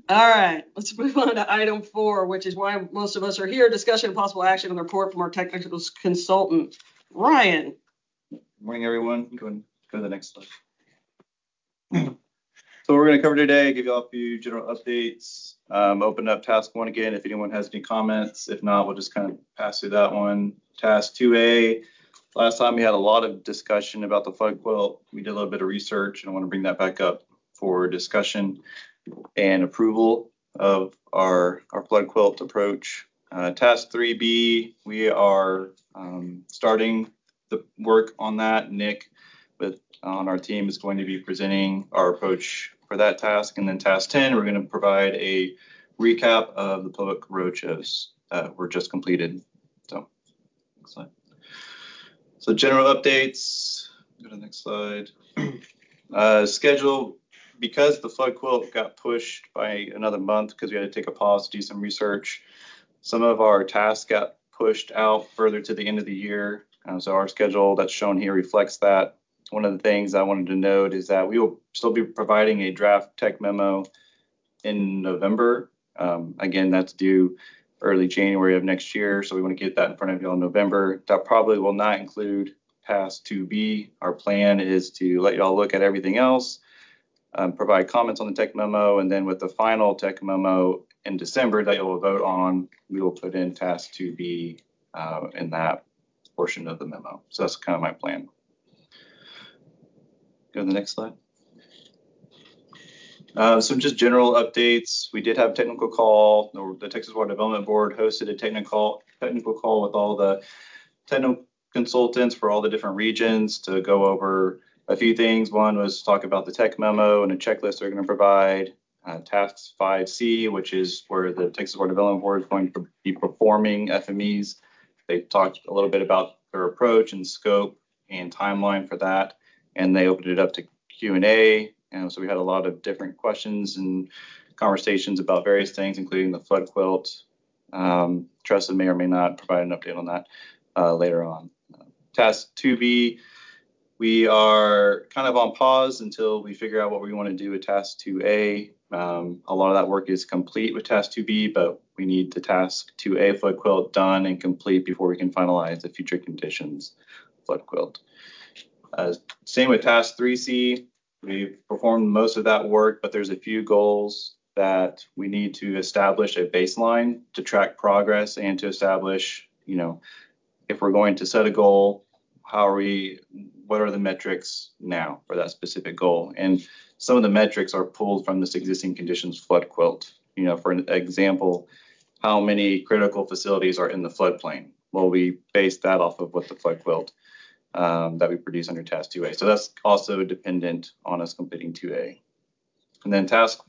All right, let's move on to item 4, which is why most of us are here. Discussion of possible action on the report from our technical consultant, Ryan. Good morning, everyone. Go to the next slide. So we're going to cover today, give you all a few general updates, open up task 1 again if anyone has any comments. If not, we'll just kind of pass through that one. Task 2A, last time we had a lot of discussion about the flood quilt. We did a little bit of research and I want to bring that back up for discussion and approval of our flood quilt approach. Task 3B, we are starting the work on that. Nick on our team is going to be presenting our approach for that task. And then task 10, we're going to provide a recap of the public roadshows that were just completed. So, next slide. So general updates, go to the next slide. Schedule, because the flood quilt got pushed by another month because we had to take a pause to do some research, some of our tasks got pushed out further to the end of the year. So our schedule that's shown here reflects that. One of the things I wanted to note is that we will still be providing a draft tech memo in November. Again, that's due early January of next year. So we want to get that in front of you all in November. That probably will not include task 2B. Our plan is to let y'all look at everything else, provide comments on the tech memo, and then with the final tech memo in December that you'll vote on, we will put in task 2B in that portion of the memo. So that's kind of my plan. Go to the next slide. Some just general updates. We did have a technical call. The Texas Water Development Board hosted a technical call with all the technical consultants for all the different regions to go over a few things. One was to talk about the tech memo and a checklist they're going to provide. Task 5C, which is where the Texas Water Development Board is going to be performing FMEs. They talked a little bit about their approach and scope and timeline for that. And they opened it up to Q&A. And so we had a lot of different questions and conversations about various things, including the flood quilt. Tressa may or may not provide an update on that later on. Task 2B, we are kind of on pause until we figure out what we want to do with task 2A. A lot of that work is complete with task 2B, but we need the task 2A flood quilt done and complete before we can finalize the future conditions flood quilt. Same with task 3C. We've performed most of that work, but there's a few goals that we need to establish a baseline to track progress and to establish, if we're going to set a goal, what are the metrics now for that specific goal? And some of the metrics are pulled from this existing conditions flood quilt. For an example, how many critical facilities are in the floodplain? Well, we based that off of what the flood quilt that we produce under task 2A. So that's also dependent on us completing 2A. And then task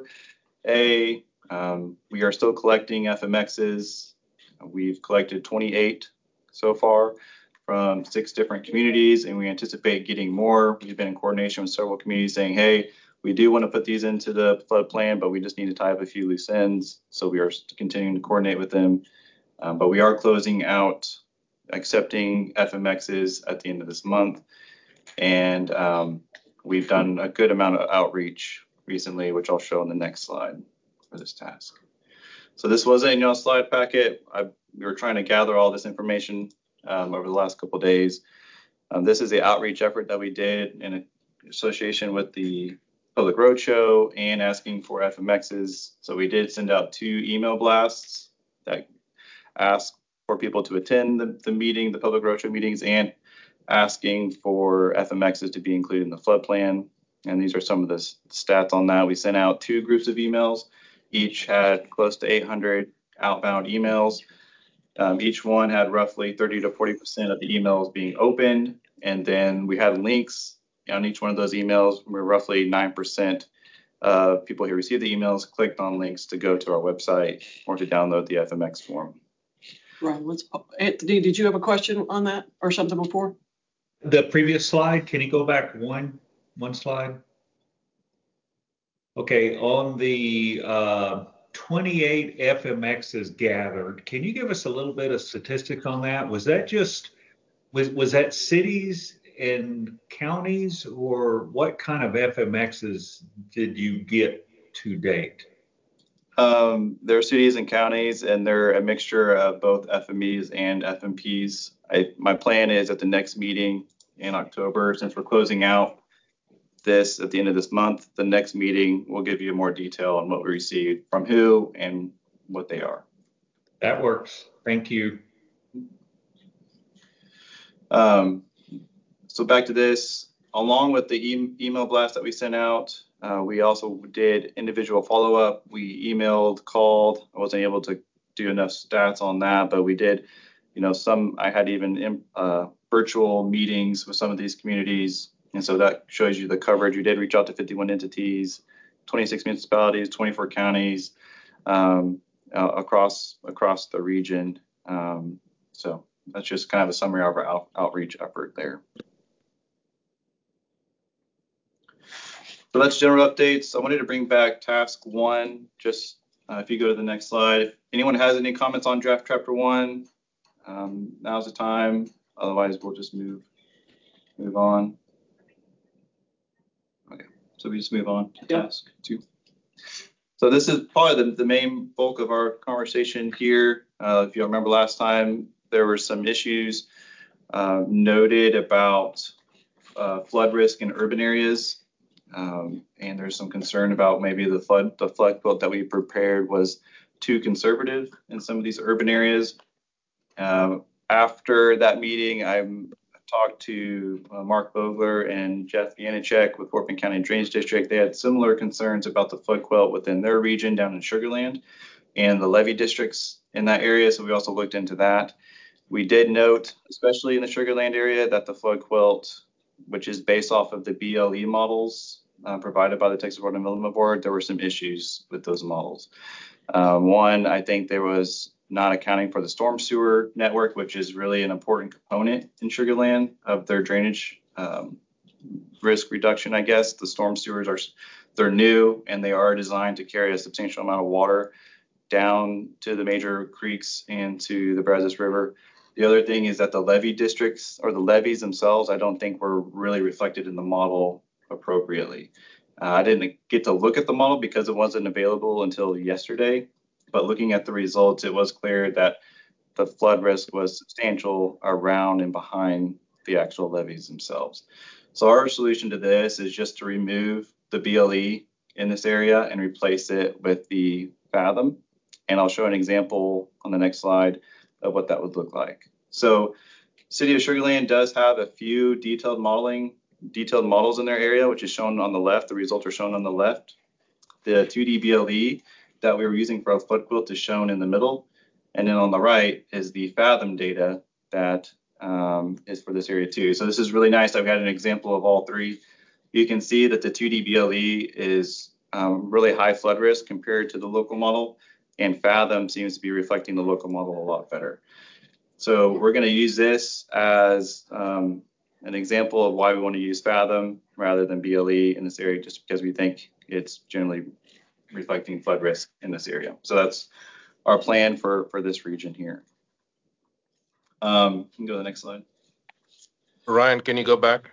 4A, we are still collecting FMXs. We've collected 28 so far from 6 different communities, and we anticipate getting more. We've been in coordination with several communities saying, hey, we do want to put these into the flood plan, but we just need to tie up a few loose ends. So we are continuing to coordinate with them. But we are closing out accepting FMXs at the end of this month. And we've done a good amount of outreach recently, which I'll show in the next slide for this task. So this wasn't in your slide packet. We were trying to gather all this information over the last couple of days. This is the outreach effort that we did in association with the Public Roadshow and asking for FMXs. So we did send out 2 email blasts that asked for people to attend the meeting, the Public Roadshow meetings, and asking for FMXs to be included in the flood plan. And these are some of the stats on that. We sent out 2 groups of emails. Each had close to 800 outbound emails. Each one had roughly 30 to 40% of the emails being opened. And then we had links on each one of those emails, where roughly 9% of people who received the emails clicked on links to go to our website or to download the FMX form. Right. Anthony, did you have a question on that or something before? The previous slide, can you go back one slide? Okay, on the 28 FMXs gathered, can you give us a little bit of statistics on that? Was that cities and counties, or what kind of FMXs did you get to date? They're cities and counties, and they're a mixture of both FMEs and FMPs. My plan is at the next meeting in October, since we're closing out this at the end of this month, the next meeting will give you more detail on what we received from who and what they are. That works. Thank you. So back to this, along with the email blast that we sent out, we also did individual follow-up. We emailed, called. I wasn't able to do enough stats on that, but we did, I had even virtual meetings with some of these communities. And so that shows you the coverage. We did reach out to 51 entities, 26 municipalities, 24 counties across the region. So that's just kind of a summary of our outreach effort there. So that's general updates. I wanted to bring back task 1. Just if you go to the next slide. If anyone has any comments on draft chapter 1, now's the time. Otherwise, we'll just move on. Okay, so we just move on to task 2. So this is probably the main bulk of our conversation here. If you remember last time, there were some issues noted about flood risk in urban areas. And there's some concern about maybe the flood quilt that we prepared was too conservative in some of these urban areas. After that meeting, I talked to Mark Vogler and Jeff Yannicek with Fort Bend County Drainage District. They had similar concerns about the flood quilt within their region down in Sugar Land and the levee districts in that area. So we also looked into that. We did note, especially in the Sugar Land area, that the flood quilt, which is based off of the BLE models provided by the Texas Water Development Board, there were some issues with those models. One, I think there was not accounting for the storm sewer network, which is really an important component in Sugar Land of their drainage risk reduction, I guess. The storm sewers they're new, and they are designed to carry a substantial amount of water down to the major creeks and to the Brazos River. The other thing is that the levee districts or the levees themselves, I don't think were really reflected in the model appropriately. I didn't get to look at the model because it wasn't available until yesterday, but looking at the results, it was clear that the flood risk was substantial around and behind the actual levees themselves. So our solution to this is just to remove the BLE in this area and replace it with the Fathom. And I'll show an example on the next slide of what that would look like. So City of Sugar Land does have a few detailed models in their area, which is shown on the left. The results are shown on the left. The 2D BLE that we were using for a flood quilt is shown in the middle. And then on the right is the Fathom data that is for this area too. So this is really nice. I've got an example of all three. You can see that the 2D BLE is really high flood risk compared to the local model, and Fathom seems to be reflecting the local model a lot better. So we're going to use this as an example of why we want to use Fathom rather than BLE in this area, just because we think it's generally reflecting flood risk in this area. So that's our plan for this region here. You can go to the next slide. Ryan, can you go back?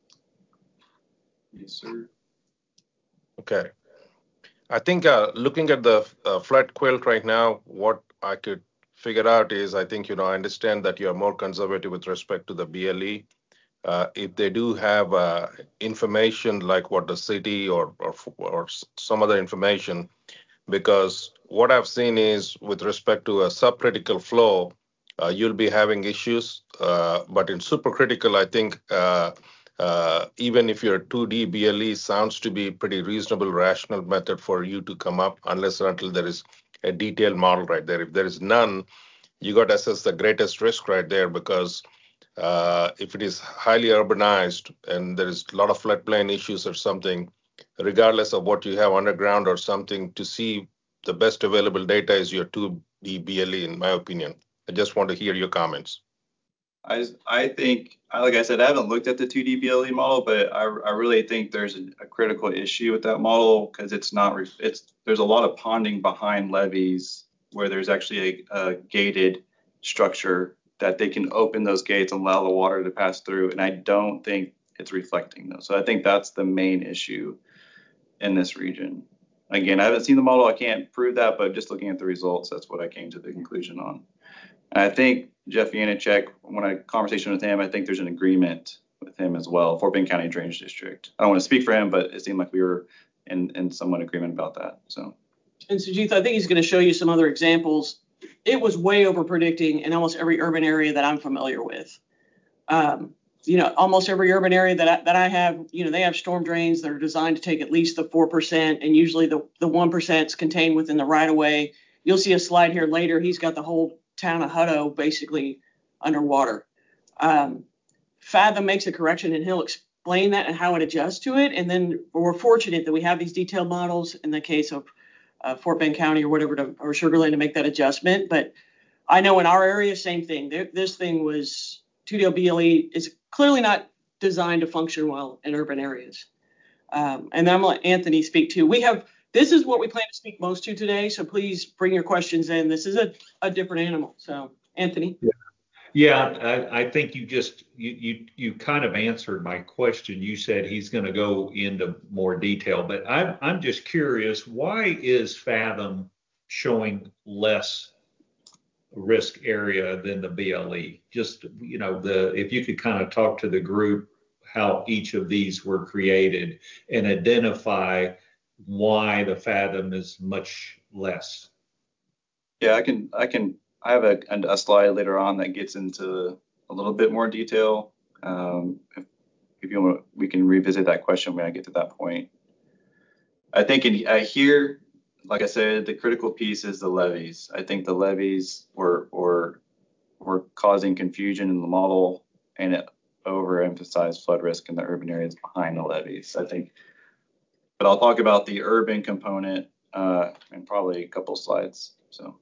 Yes, sir. Okay. I think looking at the flood quilt right now, what I could figure out is I think, I understand that you're more conservative with respect to the BLE. If they do have information like what the city or some other information, because what I've seen is with respect to a subcritical flow, you'll be having issues. But in supercritical, I think even if your 2D BLE sounds to be pretty reasonable, rational method for you to come up, unless or until there is a detailed model right there. If there is none, you got to assess the greatest risk right there, because if it is highly urbanized and there is a lot of floodplain issues or something, regardless of what you have underground or something, to see the best available data is your 2D BLE, in my opinion. I just want to hear your comments. I think, like I said, I haven't looked at the 2D BLE model, but I really think there's a critical issue with that model because there's a lot of ponding behind levees where there's actually a gated structure that they can open those gates and allow the water to pass through. And I don't think it's reflecting those. So I think that's the main issue in this region. Again, I haven't seen the model. I can't prove that, but just looking at the results, that's what I came to the conclusion on. And I think Jeff Yanachek, when I conversation with him, I think there's an agreement with him as well, Fort Bend County Drainage District. I don't want to speak for him, but it seemed like we were in somewhat agreement about that. So. And Sujith, I think he's going to show you some other examples. It was way over predicting in almost every urban area that I'm familiar with. Almost every urban area that I have, they have storm drains that are designed to take at least the 4%, and usually the 1% is contained within the right of way. You'll see a slide here later. He's got the whole town of Hutto basically underwater. Fathom makes a correction, and he'll explain that and how it adjusts to it. And then we're fortunate that we have these detailed models in the case of Fort Bend County or whatever, or Sugar Land, to make that adjustment. But I know in our area, same thing. This thing was 2DL BLE is clearly not designed to function well in urban areas. And then I'm going to let Anthony speak too. This is what we plan to speak most to today. So please bring your questions in. This is a different animal. So Anthony. Yeah, I think you kind of answered my question. You said he's going to go into more detail, but I'm just curious, why is Fathom showing less risk area than the BLE? Just, if you could kind of talk to the group how each of these were created and identify why the Fathom is much less. Yeah, I have a slide later on that gets into a little bit more detail. If you want, we can revisit that question when I get to that point. I think here, like I said, the critical piece is the levees. I think the levees were causing confusion in the model, and it overemphasized flood risk in the urban areas behind the levees, I think. But I'll talk about the urban component in probably a couple slides. So.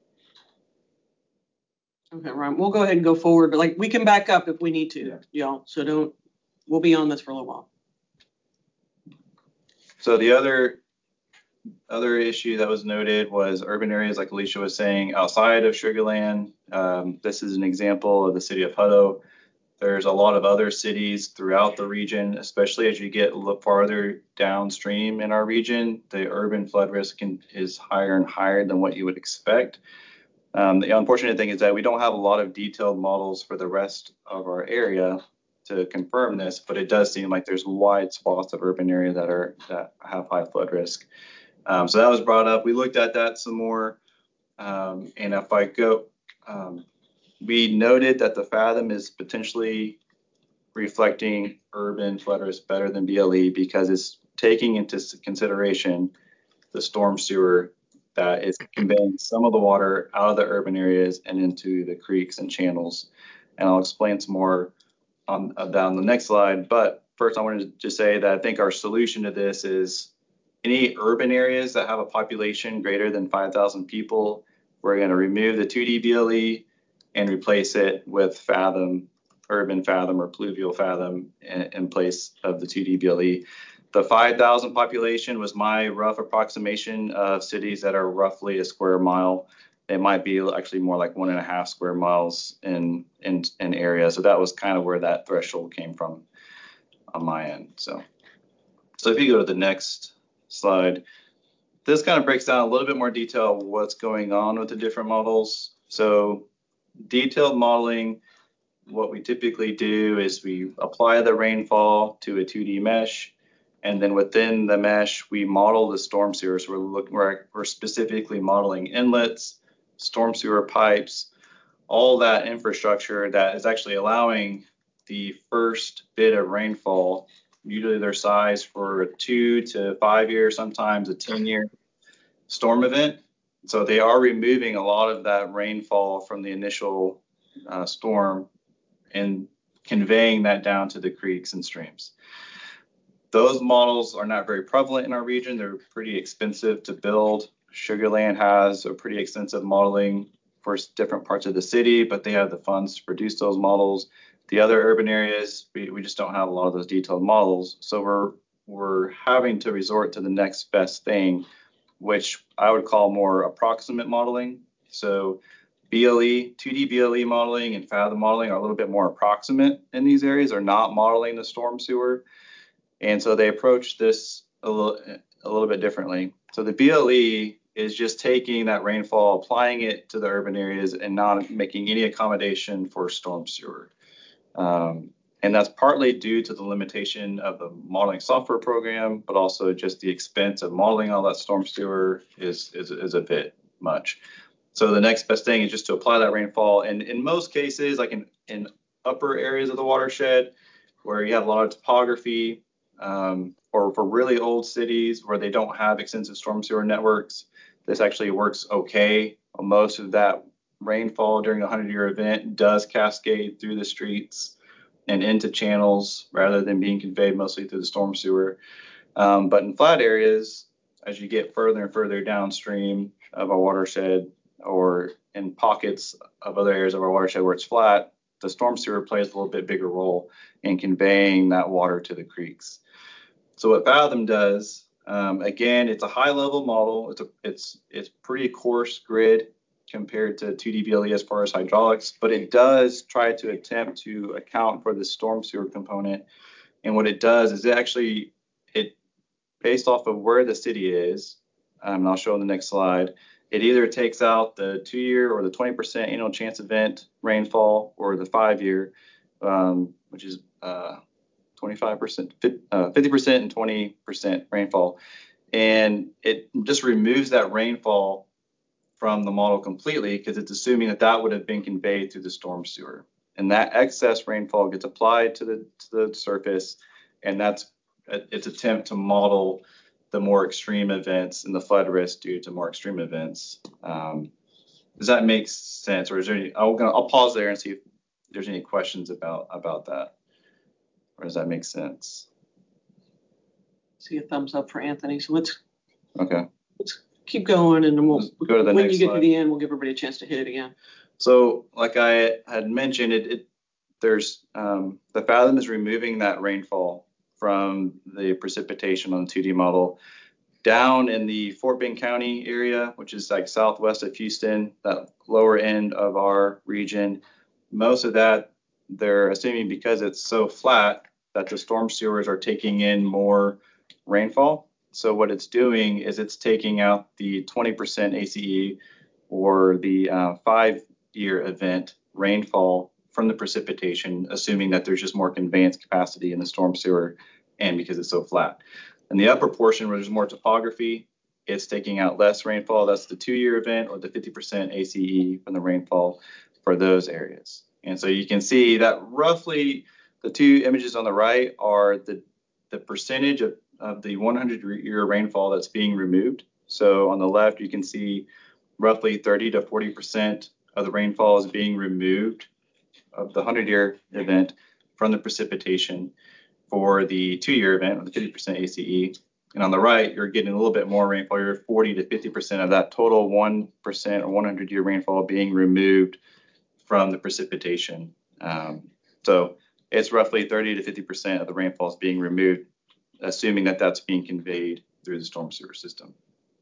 Okay, Ryan, we'll go ahead and go forward, but we can back up if we need to, y'all. So we'll be on this for a little while. So the other issue that was noted was urban areas, like Alicia was saying, outside of Sugar Land. This is an example of the city of Hutto. There's a lot of other cities throughout the region, especially as you get a little farther downstream in our region. The urban flood risk is higher and higher than what you would expect. The unfortunate thing is that we don't have a lot of detailed models for the rest of our area to confirm this, but it does seem like there's wide swaths of urban area that have high flood risk. So that was brought up. We looked at that some more, and if I go, we noted that the Fathom is potentially reflecting urban flood risk better than BLE because it's taking into consideration the storm sewer that is conveying some of the water out of the urban areas and into the creeks and channels. And I'll explain some more on the next slide. But first, I wanted to just say that I think our solution to this is any urban areas that have a population greater than 5,000 people, we're going to remove the 2D BLE and replace it with Fathom, urban Fathom or pluvial Fathom in place of the 2D BLE. The 5,000 population was my rough approximation of cities that are roughly a square mile. It might be actually more like 1.5 square miles in area. So that was kind of where that threshold came from on my end. So if you go to the next slide, this kind of breaks down a little bit more detail of what's going on with the different models. So detailed modeling, what we typically do is we apply the rainfall to a 2D mesh. And then within the mesh, we model the storm sewer. So we're specifically modeling inlets, storm sewer pipes, all that infrastructure that is actually allowing the first bit of rainfall, usually their size for a 2 to 5 year, sometimes a 10-year storm event. So they are removing a lot of that rainfall from the initial storm and conveying that down to the creeks and streams. Those models are not very prevalent in our region. They're pretty expensive to build. Sugar Land has a pretty extensive modeling for different parts of the city, but they have the funds to produce those models. The other urban areas, we just don't have a lot of those detailed models. So we're having to resort to the next best thing, which I would call more approximate modeling. So BLE, 2D BLE modeling and Fathom modeling are a little bit more approximate in these areas. They're not modeling the storm sewer. And so they approach this a little a little bit differently. So the BLE is just taking that rainfall, applying it to the urban areas, and not making any accommodation for storm sewer. And that's partly due to the limitation of the modeling software program, but also just the expense of modeling all that storm sewer is a bit much. So the next best thing is just to apply that rainfall. And in most cases, like in upper areas of the watershed, where you have a lot of topography, or for really old cities where they don't have extensive storm sewer networks, this actually works okay. Most of that rainfall during a 100-year event does cascade through the streets and into channels rather than being conveyed mostly through the storm sewer. But in flat areas, as you get further and further downstream of a watershed, or in pockets of other areas of our watershed where it's flat, the storm sewer plays a little bit bigger role in conveying that water to the creeks. So what Fathom does, again, it's a high-level model. It's pretty coarse grid compared to 2D BLE as far as hydraulics, but it does try to attempt to account for the storm sewer component. And what it does is it based off of where the city is, and I'll show in the next slide, it either takes out the 2-year or the 20% annual chance event rainfall, or the 5-year, which is 25%, 50% and 20% rainfall. And it just removes that rainfall from the model completely, because it's assuming that would have been conveyed through the storm sewer. And that excess rainfall gets applied to the surface, and that's its attempt to model the more extreme events and the flood risk due to more extreme events. Does that make sense? Or is there any, I'll pause there and see if there's any questions about that. Or does that make sense? See a thumbs up for Anthony. So let's keep going, and then we'll go to the when next you get slide. to the end, we'll give everybody a chance to hit it again. So like I had mentioned, there's the Fathom is removing that rainfall from the precipitation on the 2D model. Down in the Fort Bend County area, which is like southwest of Houston, that lower end of our region, most of that they're assuming, because it's so flat, that the storm sewers are taking in more rainfall. So what it's doing is it's taking out the 20% ACE, or the 5-year event rainfall from the precipitation, assuming that there's just more conveyance capacity in the storm sewer, and because it's so flat. In the upper portion where there's more topography, it's taking out less rainfall. That's the 2-year event, or the 50% ACE from the rainfall for those areas. And so you can see that roughly the two images on the right are the percentage of the 100-year rainfall that's being removed. So on the left, you can see roughly 30 to 40% of the rainfall is being removed of the 100-year event from the precipitation for the 2-year event, or the 50% ACE. And on the right, you're getting a little bit more rainfall. You're 40 to 50% of that total 1% or 100-year rainfall being removed from the precipitation. So it's roughly 30 to 50% of the rainfall is being removed, assuming that that's being conveyed through the storm sewer system.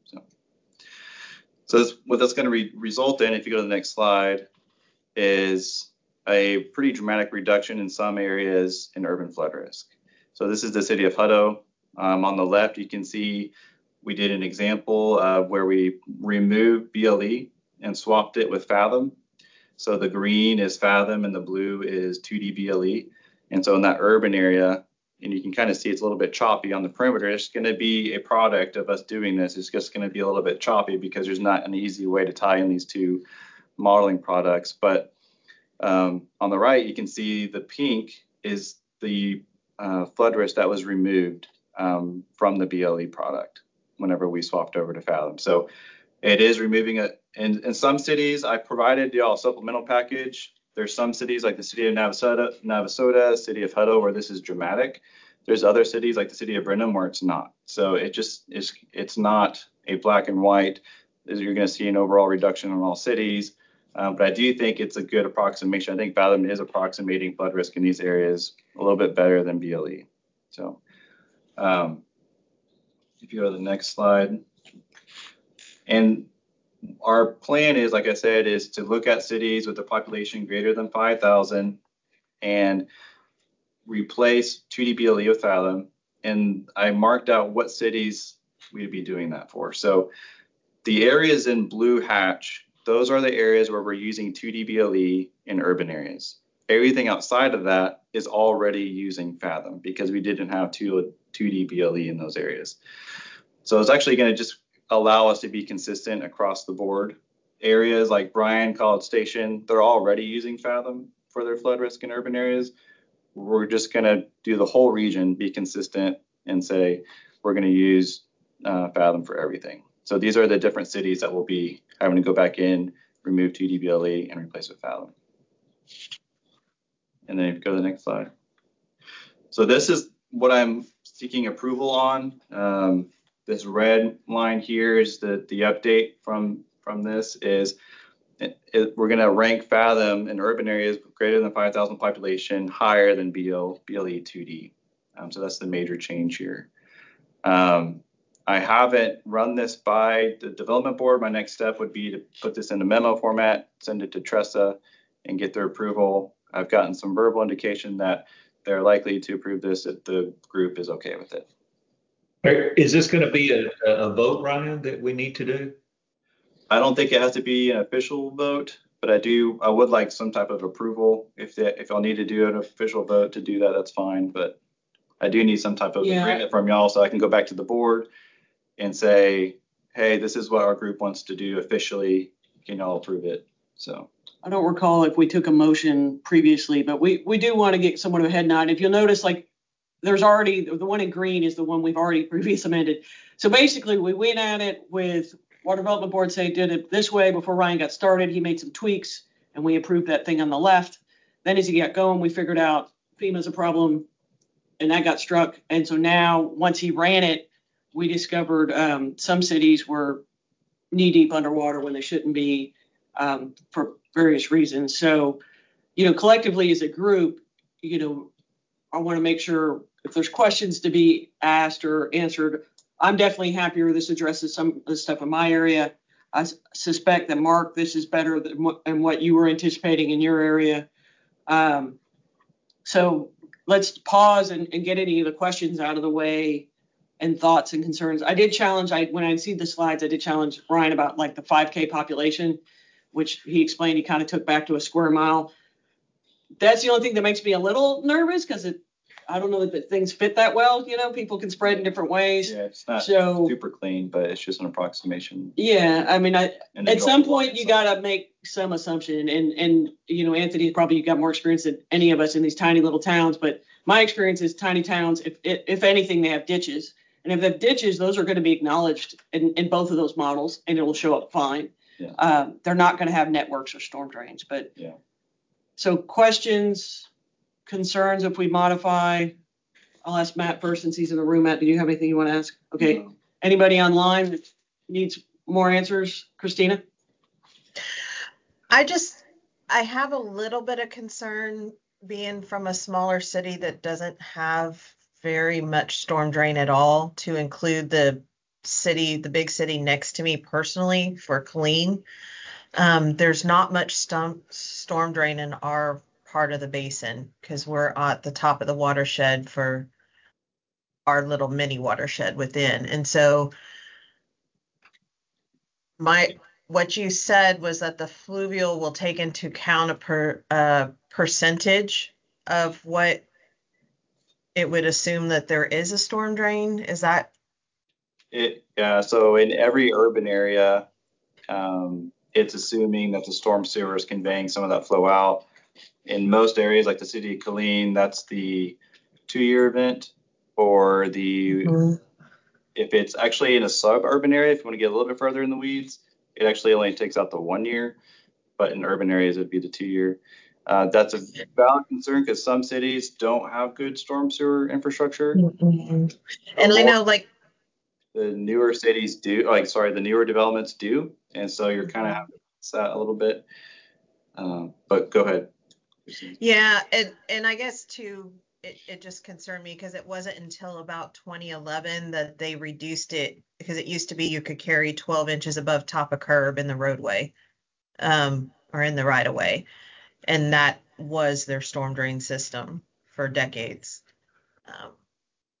So what that's going to result in, if you go to the next slide, is a pretty dramatic reduction in some areas in urban flood risk. So this is the city of Hutto. On the left, you can see we did an example of where we removed BLE and swapped it with Fathom. So the green is Fathom and the blue is 2D BLE. And so in that urban area, and you can kind of see it's a little bit choppy on the perimeter, it's going to be a product of us doing this. It's just going to be a little bit choppy because there's not an easy way to tie in these two modeling products. But on the right, you can see the pink is the flood risk that was removed from the BLE product whenever we swapped over to Fathom. So it is removing it. In some cities, I provided y'all a supplemental package. There's some cities like the city of Navasota, city of Hutto, where this is dramatic. There's other cities like the city of Brenham where it's not. So it's not a black and white. You're going to see an overall reduction in all cities. But I do think it's a good approximation. I think Fathom is approximating flood risk in these areas a little bit better than BLE. So if you go to the next slide. And our plan is, like I said, is to look at cities with a population greater than 5,000 and replace 2D BLE with Fathom. And I marked out what cities we'd be doing that for. So the areas in blue hatch, those are the areas where we're using 2D BLE in urban areas. Everything outside of that is already using Fathom because we didn't have 2D BLE in those areas. So it's actually going to just allow us to be consistent across the board. Areas like Bryan, College Station, they're already using Fathom for their flood risk in urban areas. We're just going to do the whole region, be consistent, and say we're going to use Fathom for everything. So these are the different cities that will be having to go back in, remove 2D BLE, and replace with Fathom. And then if you go to the next slide. So this is what I'm seeking approval on. This red line here is the update from this is we're going to rank Fathom in urban areas greater than 5,000 population higher than BLE 2D. So that's the major change here. I haven't run this by the development board. My next step would be to put this in a memo format, send it to Tressa, and get their approval. I've gotten some verbal indication that they're likely to approve this if the group is okay with it. Is this going to be a vote, Ryan, that we need to do? I don't think it has to be an official vote, but I would like some type of approval. If I'll need to do an official vote to do that, that's fine. But I do need some type of agreement from y'all so I can go back to the board and say, hey, this is what our group wants to do officially. Can y'all approve it? So I don't recall if we took a motion previously, but we do want to get somewhat of a head nod. If you'll notice, like there's already the one in green is the one we've already previously amended. So basically we went at it with Water Development Board say did it this way before Ryan got started. He made some tweaks and we approved that thing on the left. Then as he got going, we figured out FEMA's a problem and that got struck. And so now once he ran it, we discovered some cities were knee deep underwater when they shouldn't be for various reasons. So, collectively as a group, I want to make sure if there's questions to be asked or answered, I'm definitely happier this addresses some of the stuff in my area. I suspect that, Mark, this is better than what you were anticipating in your area. So let's pause and get any of the questions out of the way and thoughts and concerns. I did challenge, when I see the slides, I did challenge Ryan about like the 5K population, which he explained he kind of took back to a square mile. That's the only thing that makes me a little nervous because I don't know that things fit that well. People can spread in different ways. Yeah, it's not super clean, but it's just an approximation. Yeah, I mean, at some point you got to make some assumption. And Anthony, probably you got more experience than any of us in these tiny little towns. But my experience is tiny towns, if anything, they have ditches. And if they have ditches, those are going to be acknowledged in both of those models, and it will show up fine. Yeah. They're not going to have networks or storm drains. But yeah. So questions, concerns if we modify? I'll ask Matt first since he's in the room. Matt, do you have anything you want to ask? Okay. No. Anybody online that needs more answers? Christina? I have a little bit of concern being from a smaller city that doesn't have very much storm drain at all to include the big city next to me personally for Killeen. There's not much storm drain in our part of the basin because we're at the top of the watershed for our little mini watershed within. And so what you said was that the fluvial will take into account a percentage of what it would assume that there is a storm drain. Is that it? Yeah. So in every urban area, it's assuming that the storm sewer is conveying some of that flow out. In most areas, like the city of Killeen, that's the 2-year event, or if it's actually in a suburban area, if you want to get a little bit further in the weeds, it actually only takes out the 1 year, but in urban areas, it'd be the 2 year. That's a valid concern because some cities don't have good storm sewer infrastructure. Mm-hmm. And I know the newer cities do, the newer developments do. And so you're kind of having to balance that a little bit. But go ahead. Yeah. And I guess too, it just concerned me because it wasn't until about 2011 that they reduced it, because it used to be you could carry 12 inches above top of curb in the roadway or in the right of way. And that was their storm drain system for decades.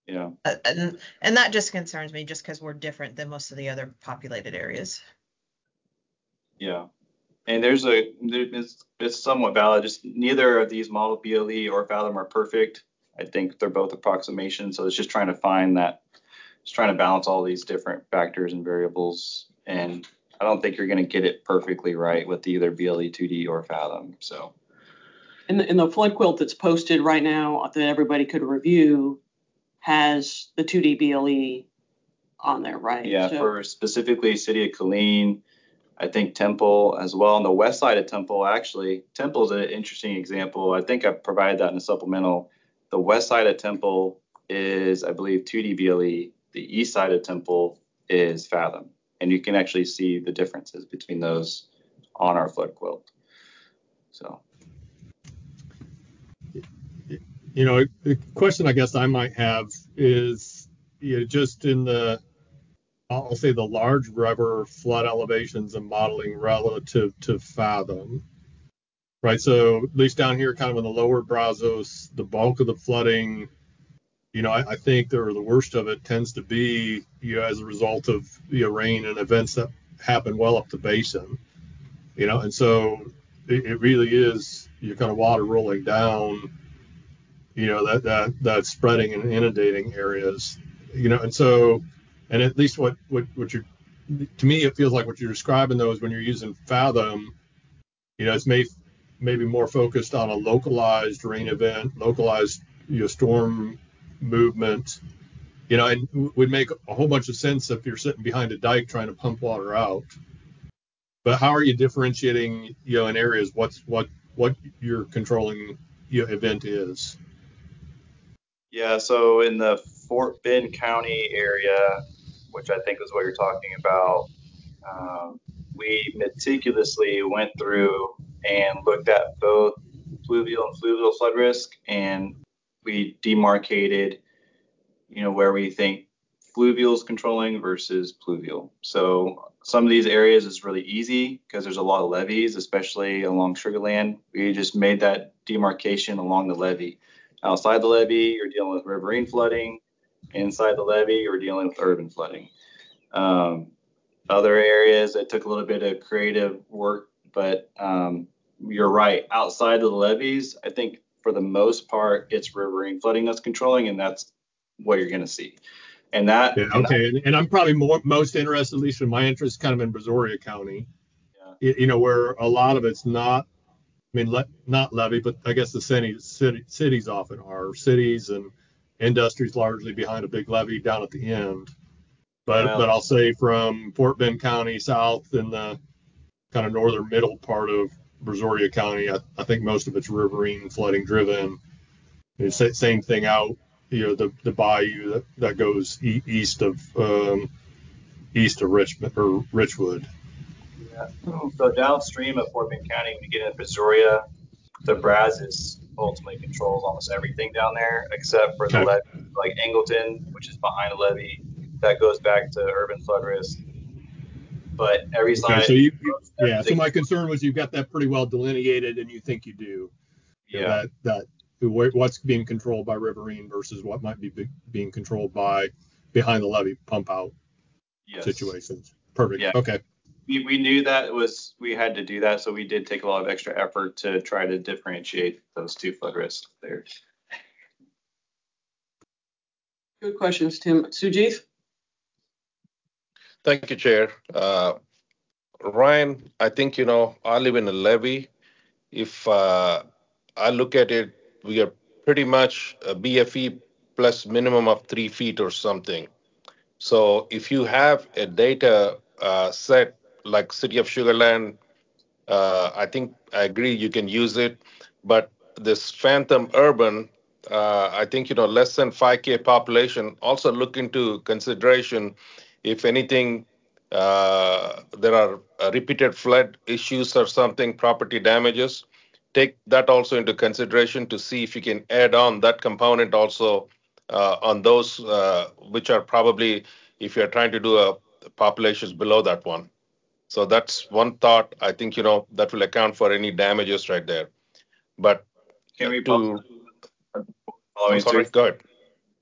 Yeah. And that just concerns me just because we're different than most of the other populated areas. Yeah. And it's somewhat valid. Just neither of these model BLE or Fathom are perfect. I think they're both approximations. So it's just trying to find that, just trying to balance all these different factors and variables. And I don't think you're going to get it perfectly right with either BLE 2D or Fathom. So in the flood quilt that's posted right now that everybody could review has the 2D BLE on there, right? Yeah, so, for specifically City of Killeen, I think Temple as well. On the west side of Temple, actually, Temple's an interesting example. I think I provided that in a supplemental. The west side of Temple is, I believe, 2D BLE. The east side of Temple is Fathom. And you can actually see the differences between those on our flood quilt. So, the question I guess I might have is, just in the, I'll say the large river flood elevations and modeling relative to Fathom, right? So at least down here, kind of in the lower Brazos, the bulk of the flooding, I think the worst of it tends to be, as a result of rain and events that happen well up the basin, and so it really is kind of water rolling down, that's spreading and inundating areas, and so, and at least what you're, to me, it feels like what you're describing though is when you're using Fathom, it's maybe more focused on a localized rain event, localized storm movement, and would make a whole bunch of sense if you're sitting behind a dike trying to pump water out. But how are you differentiating, in areas what your controlling event is? Yeah, so in the Fort Bend County area, which I think is what you're talking about, we meticulously went through and looked at both fluvial and fluvial flood risk, and we demarcated, where we think fluvial is controlling versus pluvial. So some of these areas is really easy because there's a lot of levees, especially along Sugarland. We just made that demarcation along the levee. Outside the levee, you're dealing with riverine flooding. Inside the levee, you're dealing with urban flooding. Other areas, it took a little bit of creative work, but you're right. Outside of the levees, I think for the most part, it's riverine flooding that's controlling, and that's what you're going to see. And that. Yeah, okay. And I'm probably most interested, at least in my interest, kind of in Brazoria County, where a lot of it's not, not levee, but I guess the cities often are. Cities and industries largely behind a big levee down at the end. But I'll say from Fort Bend County south in the kind of northern middle part of Brazoria County, I think most of it's riverine flooding driven. Same thing out, the bayou that goes east of Richmond or Richwood. Yeah. So downstream of Fort Bend County, when you get into Brazoria, the Brazos ultimately controls almost everything down there, except for the levee, like Angleton, which is behind the levee, that goes back to urban flood risk. But every side. So my concern was you've got that pretty well delineated, and you think you do. Yeah. That what's being controlled by riverine versus what might be being controlled by behind the levee pump out situations. Perfect. Yeah. Okay. We knew that we had to do that, so we did take a lot of extra effort to try to differentiate those two flood risks there. Good questions, Tim. Sujith? Thank you, Chair. Ryan, I think, I live in a levee. If I look at it, we are pretty much a BFE plus minimum of 3 feet or something. So if you have a data set like City of Sugarland, I think I agree you can use it. But this Phantom Urban, I think, less than 5K population, also look into consideration if anything, there are repeated flood issues or something, property damages. Take that also into consideration to see if you can add on that component also on those which are probably, if you're trying to do a populations below that one. So that's one thought. I think, that will account for any damages right there. But can we I'm sorry, go ahead.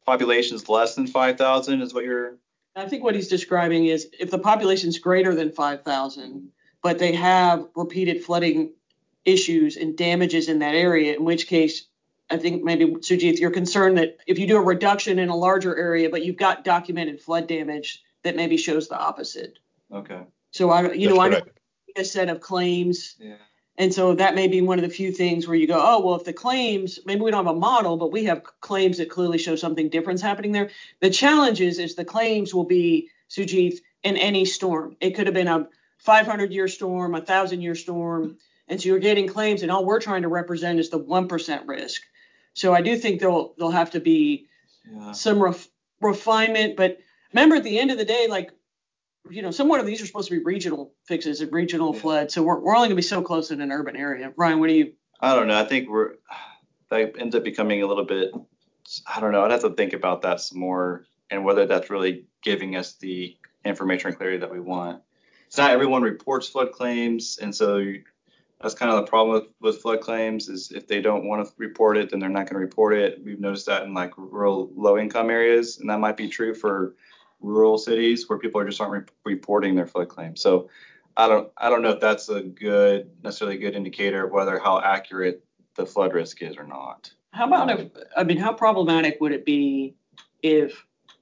population is less than 5,000 is what you're. I think what he's describing is if the population is greater than 5,000, but they have repeated flooding issues and damages in that area, in which case, I think maybe, Sujith, you're concerned that if you do a reduction in a larger area, but you've got documented flood damage, that maybe shows the opposite. Okay. So I don't a set of claims. Yeah. And so that may be one of the few things where you go, oh, well, if the claims, maybe we don't have a model, but we have claims that clearly show something different happening there. The challenge is the claims will be, Sujith, in any storm. It could have been a 500-year storm, a 1,000-year storm. And so you're getting claims, and all we're trying to represent is the 1% risk. So I do think there'll have to be some refinement. But remember, at the end of the day, like, somewhat of these are supposed to be regional fixes and regional floods. So we're only going to be so close in an urban area. Ryan, what do you? I don't know. I think that ends up becoming a little bit, I don't know. I'd have to think about that some more and whether that's really giving us the information and clarity that we want. It's not everyone reports flood claims. And so that's kind of the problem with flood claims is if they don't want to report it, then they're not going to report it. We've noticed that in like rural low income areas, and that might be true for rural cities where people just aren't reporting their flood claims. So I don't know if that's necessarily a good indicator of whether how accurate the flood risk is or not. How about how problematic would it be if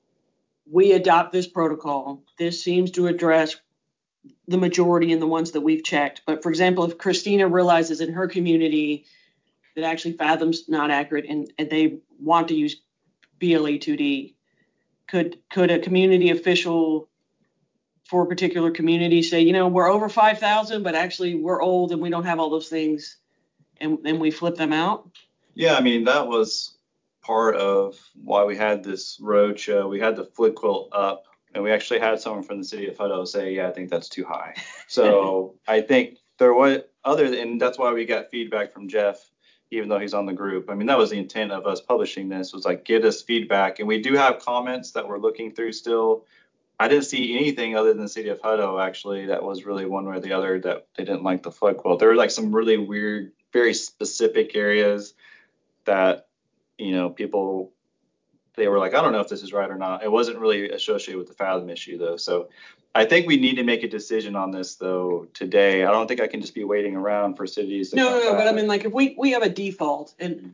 we adopt this protocol? This seems to address the majority and the ones that we've checked. But for example, if Christina realizes in her community that actually Fathom's not accurate and they want to use BLE2D, could a community official for a particular community say, we're over 5,000, but actually we're old and we don't have all those things, and we flip them out? Yeah, I mean, that was part of why we had this road show. We had the flood quilt up, and we actually had someone from the city of Hutto say, yeah, I think that's too high. So I think and that's why we got feedback from Jeff, even though he's on the group. I mean, that was the intent of us publishing this, was like, get us feedback. And we do have comments that we're looking through still. I didn't see anything other than the city of Hutto, actually, that was really one way or the other that they didn't like the flood quilt. There were like some really weird, very specific areas that, people, they were like, I don't know if this is right or not. It wasn't really associated with the Fathom issue, though. So I think we need to make a decision on this, though, today. I don't think I can just be waiting around for cities to No, but I mean, like, if we have a default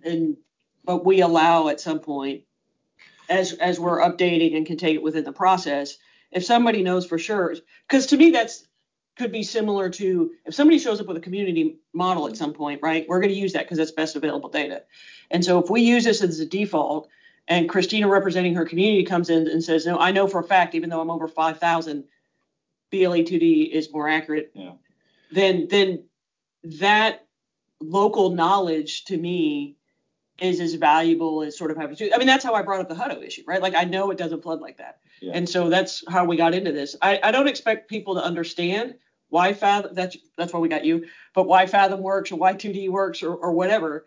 but we allow at some point, as we're updating and can take it within the process, if somebody knows for sure, because to me that's could be similar to if somebody shows up with a community model at some point, right? We're going to use that because that's best available data. And so if we use this as a default, and Christina representing her community comes in and says, no, I know for a fact, even though I'm over 5,000, BLE2D is more accurate. Yeah. Then that local knowledge to me is as valuable as sort of having to. I mean, that's how I brought up the Hutto issue, right? Like, I know it doesn't flood like that. Yeah. And so that's how we got into this. I don't expect people to understand why Fathom, that's why we got you, but why Fathom works or why 2D works or whatever.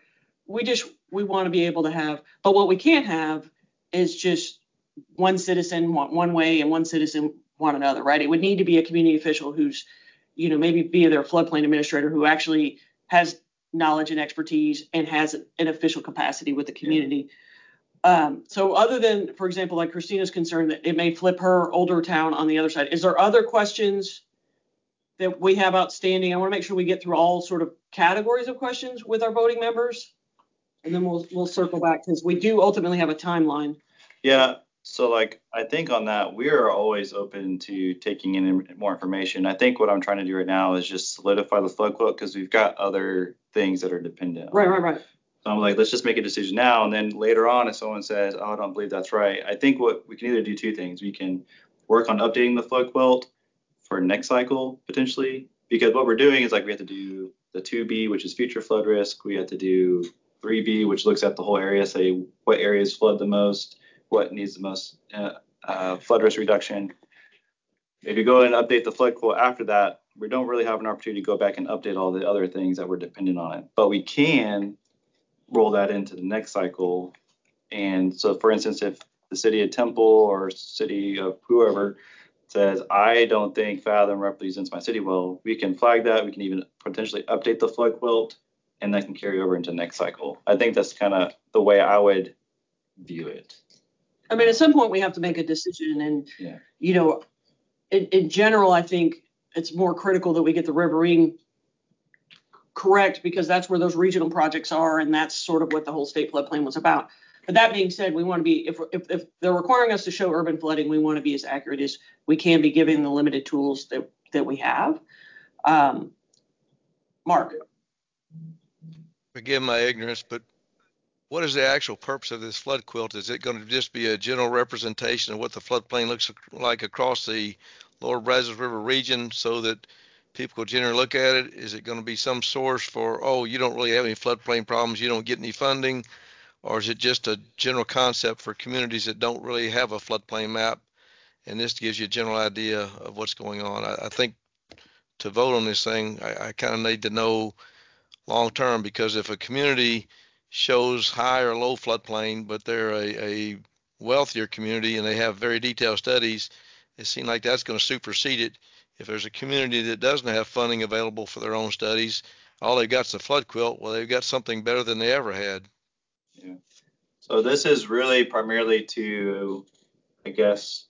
We want to be able to have, but what we can't have is just one citizen want one way and one citizen want another, right? It would need to be a community official who's, maybe be their floodplain administrator who actually has knowledge and expertise and has an official capacity with the community. Yeah. So other than, for example, like Christina's concern that it may flip her older town on the other side, is there other questions that we have outstanding? I want to make sure we get through all sort of categories of questions with our voting members, and then we'll circle back because we do ultimately have a timeline. Yeah. So I think on that, we are always open to taking in more information. I think what I'm trying to do right now is just solidify the flood quote because we've got other things that are dependent. Right. So I'm like, let's just make a decision now. And then later on, if someone says, oh, I don't believe that's right, I think what we can either do two things. We can work on updating the flood quilt for next cycle, potentially, because what we're doing is we have to do the 2B, which is future flood risk. We have to do 3B, which looks at the whole area, say what areas flood the most, what needs the most flood risk reduction. If you go and update the flood quote after that, we don't really have an opportunity to go back and update all the other things that were dependent on it. But we can roll that into the next cycle. And so, for instance, if the city of Temple or city of whoever says, I don't think Fathom represents my city well, we can flag that. We can even potentially update the flood quilt, and that can carry over into next cycle. I think that's kind of the way I would view it. I mean, at some point we have to make a decision, and Yeah. you know, in general, I think it's more critical that we get the riverine correct, because that's where those regional projects are, and that's sort of what the whole state floodplain was about. But that being said, we want to be, if they're requiring us to show urban flooding, we want to be as accurate as we can be given the limited tools that we have. Mark. Forgive my ignorance, but what is the actual purpose of this flood quilt? Is it going to just be a general representation of what the floodplain looks like across the lower Brazos River region so that people will generally look at it? Is it going to be some source for, oh, you don't really have any floodplain problems, you don't get any funding? Or is it just a general concept for communities that don't really have a floodplain map? And this gives you a general idea of what's going on. I think to vote on this thing, I kind of need to know long term, because if a community shows high or low floodplain, but they're a wealthier community and they have very detailed studies, it seems like that's going to supersede it. If there's a community that doesn't have funding available for their own studies, all they've got is a flood quilt, well, they've got something better than they ever had. Yeah. So this is really primarily to, I guess,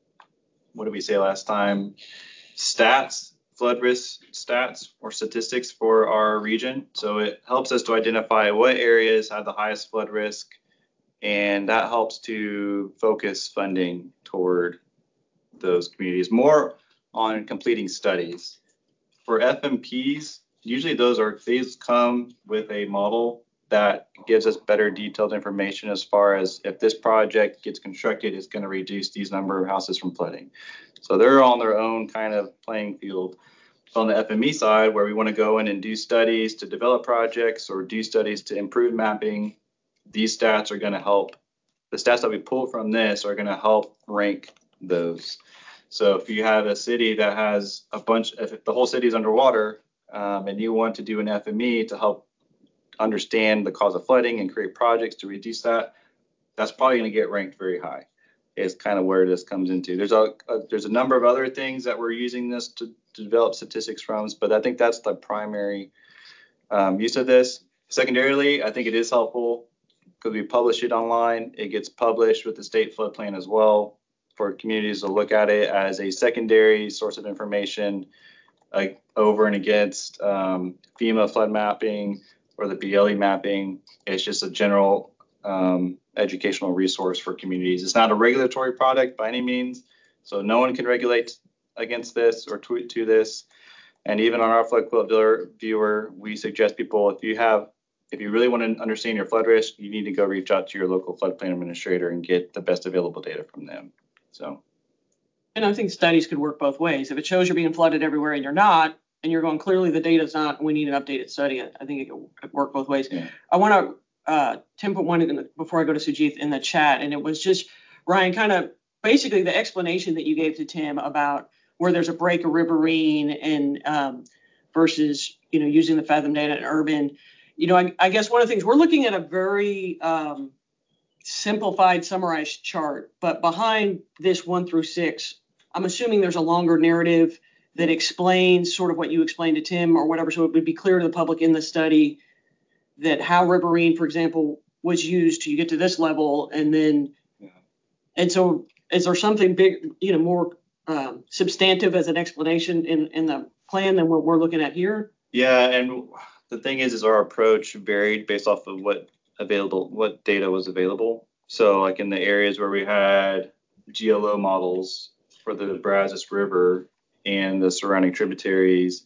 what did we say last time? Stats, flood risk stats or statistics for our region. So it helps us to identify what areas have the highest flood risk, and that helps to focus funding toward those communities more on completing studies. For FMPs, usually these come with a model that gives us better detailed information as far as if this project gets constructed, it's going to reduce these number of houses from flooding. So they're on their own kind of playing field. On the FME side, where we want to go in and do studies to develop projects or do studies to improve mapping, these stats are going to help. The stats that we pull from this are going to help rank those. So if you have a city that has if the whole city is underwater, and you want to do an FME to help understand the cause of flooding and create projects to reduce that, that's probably going to get ranked very high. Is kind of where this comes into. There's a number of other things that we're using this to develop statistics from, but I think that's the primary use of this. Secondarily, I think it is helpful because we publish it online. It gets published with the state floodplain as well for communities to look at it as a secondary source of information, like over and against FEMA flood mapping or the BLE mapping. It's just a general educational resource for communities. It's not a regulatory product by any means, so no one can regulate against this or tweet to this. And even on our flood quilt viewer, we suggest people, if you really want to understand your flood risk, you need to go reach out to your local floodplain administrator and get the best available data from them. So, and I think studies could work both ways. If it shows you're being flooded everywhere and you're not, and you're going, clearly the data's not, we need an updated study, I think it could work both ways. Yeah. I want to Tim put one before I go to Sujith in the chat, and it was just, Ryan, kind of basically the explanation that you gave to Tim about where there's a break of riverine and versus, using the Fathom data in urban. I guess one of the things, we're looking at a very simplified, summarized chart, but behind this 1 through 6, I'm assuming there's a longer narrative that explains sort of what you explained to Tim or whatever, so it would be clear to the public in the study that how riverine, for example, was used to get to this level, and then, and so is there something big, more substantive as an explanation in the plan than what we're looking at here? Yeah, and the thing is our approach varied based off of what data was available. So like in the areas where we had GLO models for the Brazos River and the surrounding tributaries,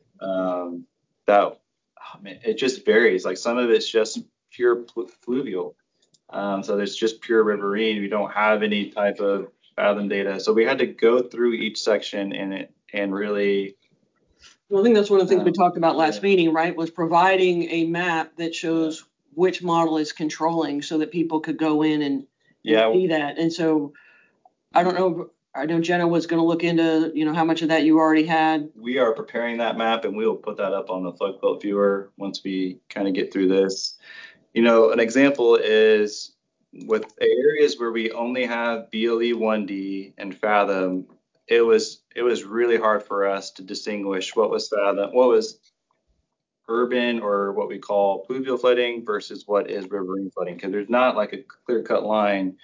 it just varies. Like some of it's just pure fluvial. So there's just pure riverine. We don't have any type of Fathom data. So we had to go through each section and really. Well, I think that's one of the things we talked about last meeting, right? Was providing a map that shows which model is controlling so that people could go in and see that. And so I don't know. I know Jenna was going to look into, how much of that you already had. We are preparing that map, and we will put that up on the flood quilt viewer once we kind of get through this. An example is with areas where we only have BLE 1D and Fathom, it was really hard for us to distinguish what was Fathom, what was urban or what we call pluvial flooding versus what is riverine flooding, because there's not like a clear-cut line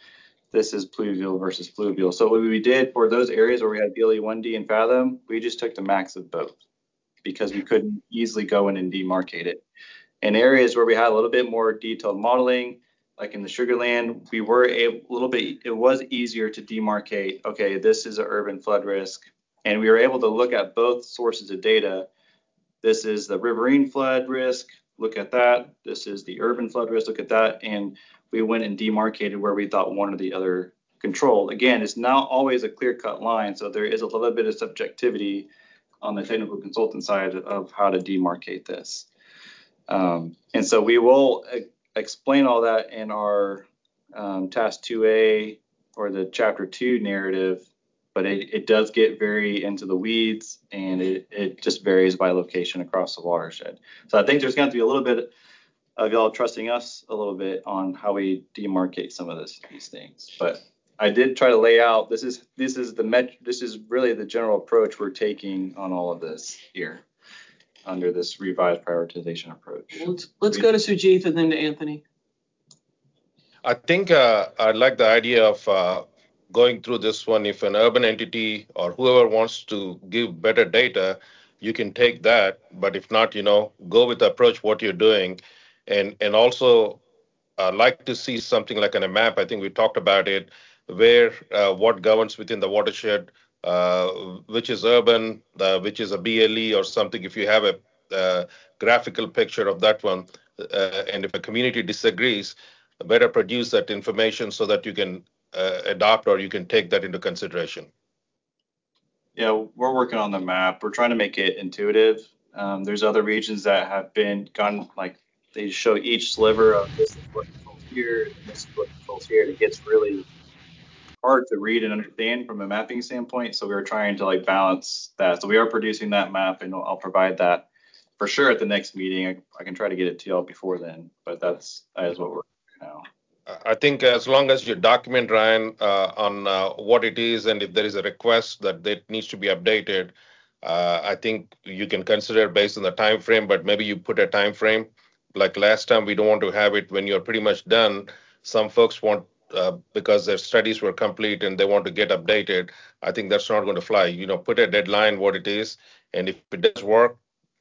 this is pluvial versus fluvial. So what we did for those areas where we had BLE 1D and Fathom, we just took the max of both because we couldn't easily go in and demarcate it. In areas where we had a little bit more detailed modeling, like in the Sugarland, we were able a little bit, it was easier to demarcate, okay, this is an urban flood risk. And we were able to look at both sources of data. This is the riverine flood risk, look at that. This is the urban flood risk, look at that. And we went and demarcated where we thought one or the other controlled. Again, it's not always a clear-cut line, so there is a little bit of subjectivity on the technical consultant side of how to demarcate this. And so we will explain all that in our task 2A or the chapter 2 narrative, but it does get very into the weeds, and it just varies by location across the watershed. So I think there's going to be a little bit of y'all trusting us a little bit on how we demarcate some of these things. But I did try to lay out, this is really the general approach we're taking on all of this here under this revised prioritization approach. Let's go to Sujith and then to Anthony. I think I like the idea of going through this one. If an urban entity or whoever wants to give better data, you can take that. But if not, go with the approach what you're doing. And also like to see something like on a map. I think we talked about it, where what governs within the watershed, which is urban, which is a BLE or something. If you have a graphical picture of that one, and if a community disagrees, better produce that information so that you can adopt or you can take that into consideration. Yeah, we're working on the map. We're trying to make it intuitive. There's other regions that have gone like they show each sliver of this is what controls here, and this is what controls here. And it gets really hard to read and understand from a mapping standpoint. So we were trying to balance that. So we are producing that map, and I'll provide that for sure at the next meeting. I can try to get it to y'all before then, but that is what we're doing now. I think as long as you document, Ryan, on what it is, and if there is a request that needs to be updated, I think you can consider based on the time frame, but maybe you put a time frame. Like last time, we don't want to have it when you're pretty much done. Some folks want, because their studies were complete and they want to get updated. I think that's not going to fly. Put a deadline, what it is, and if it does work,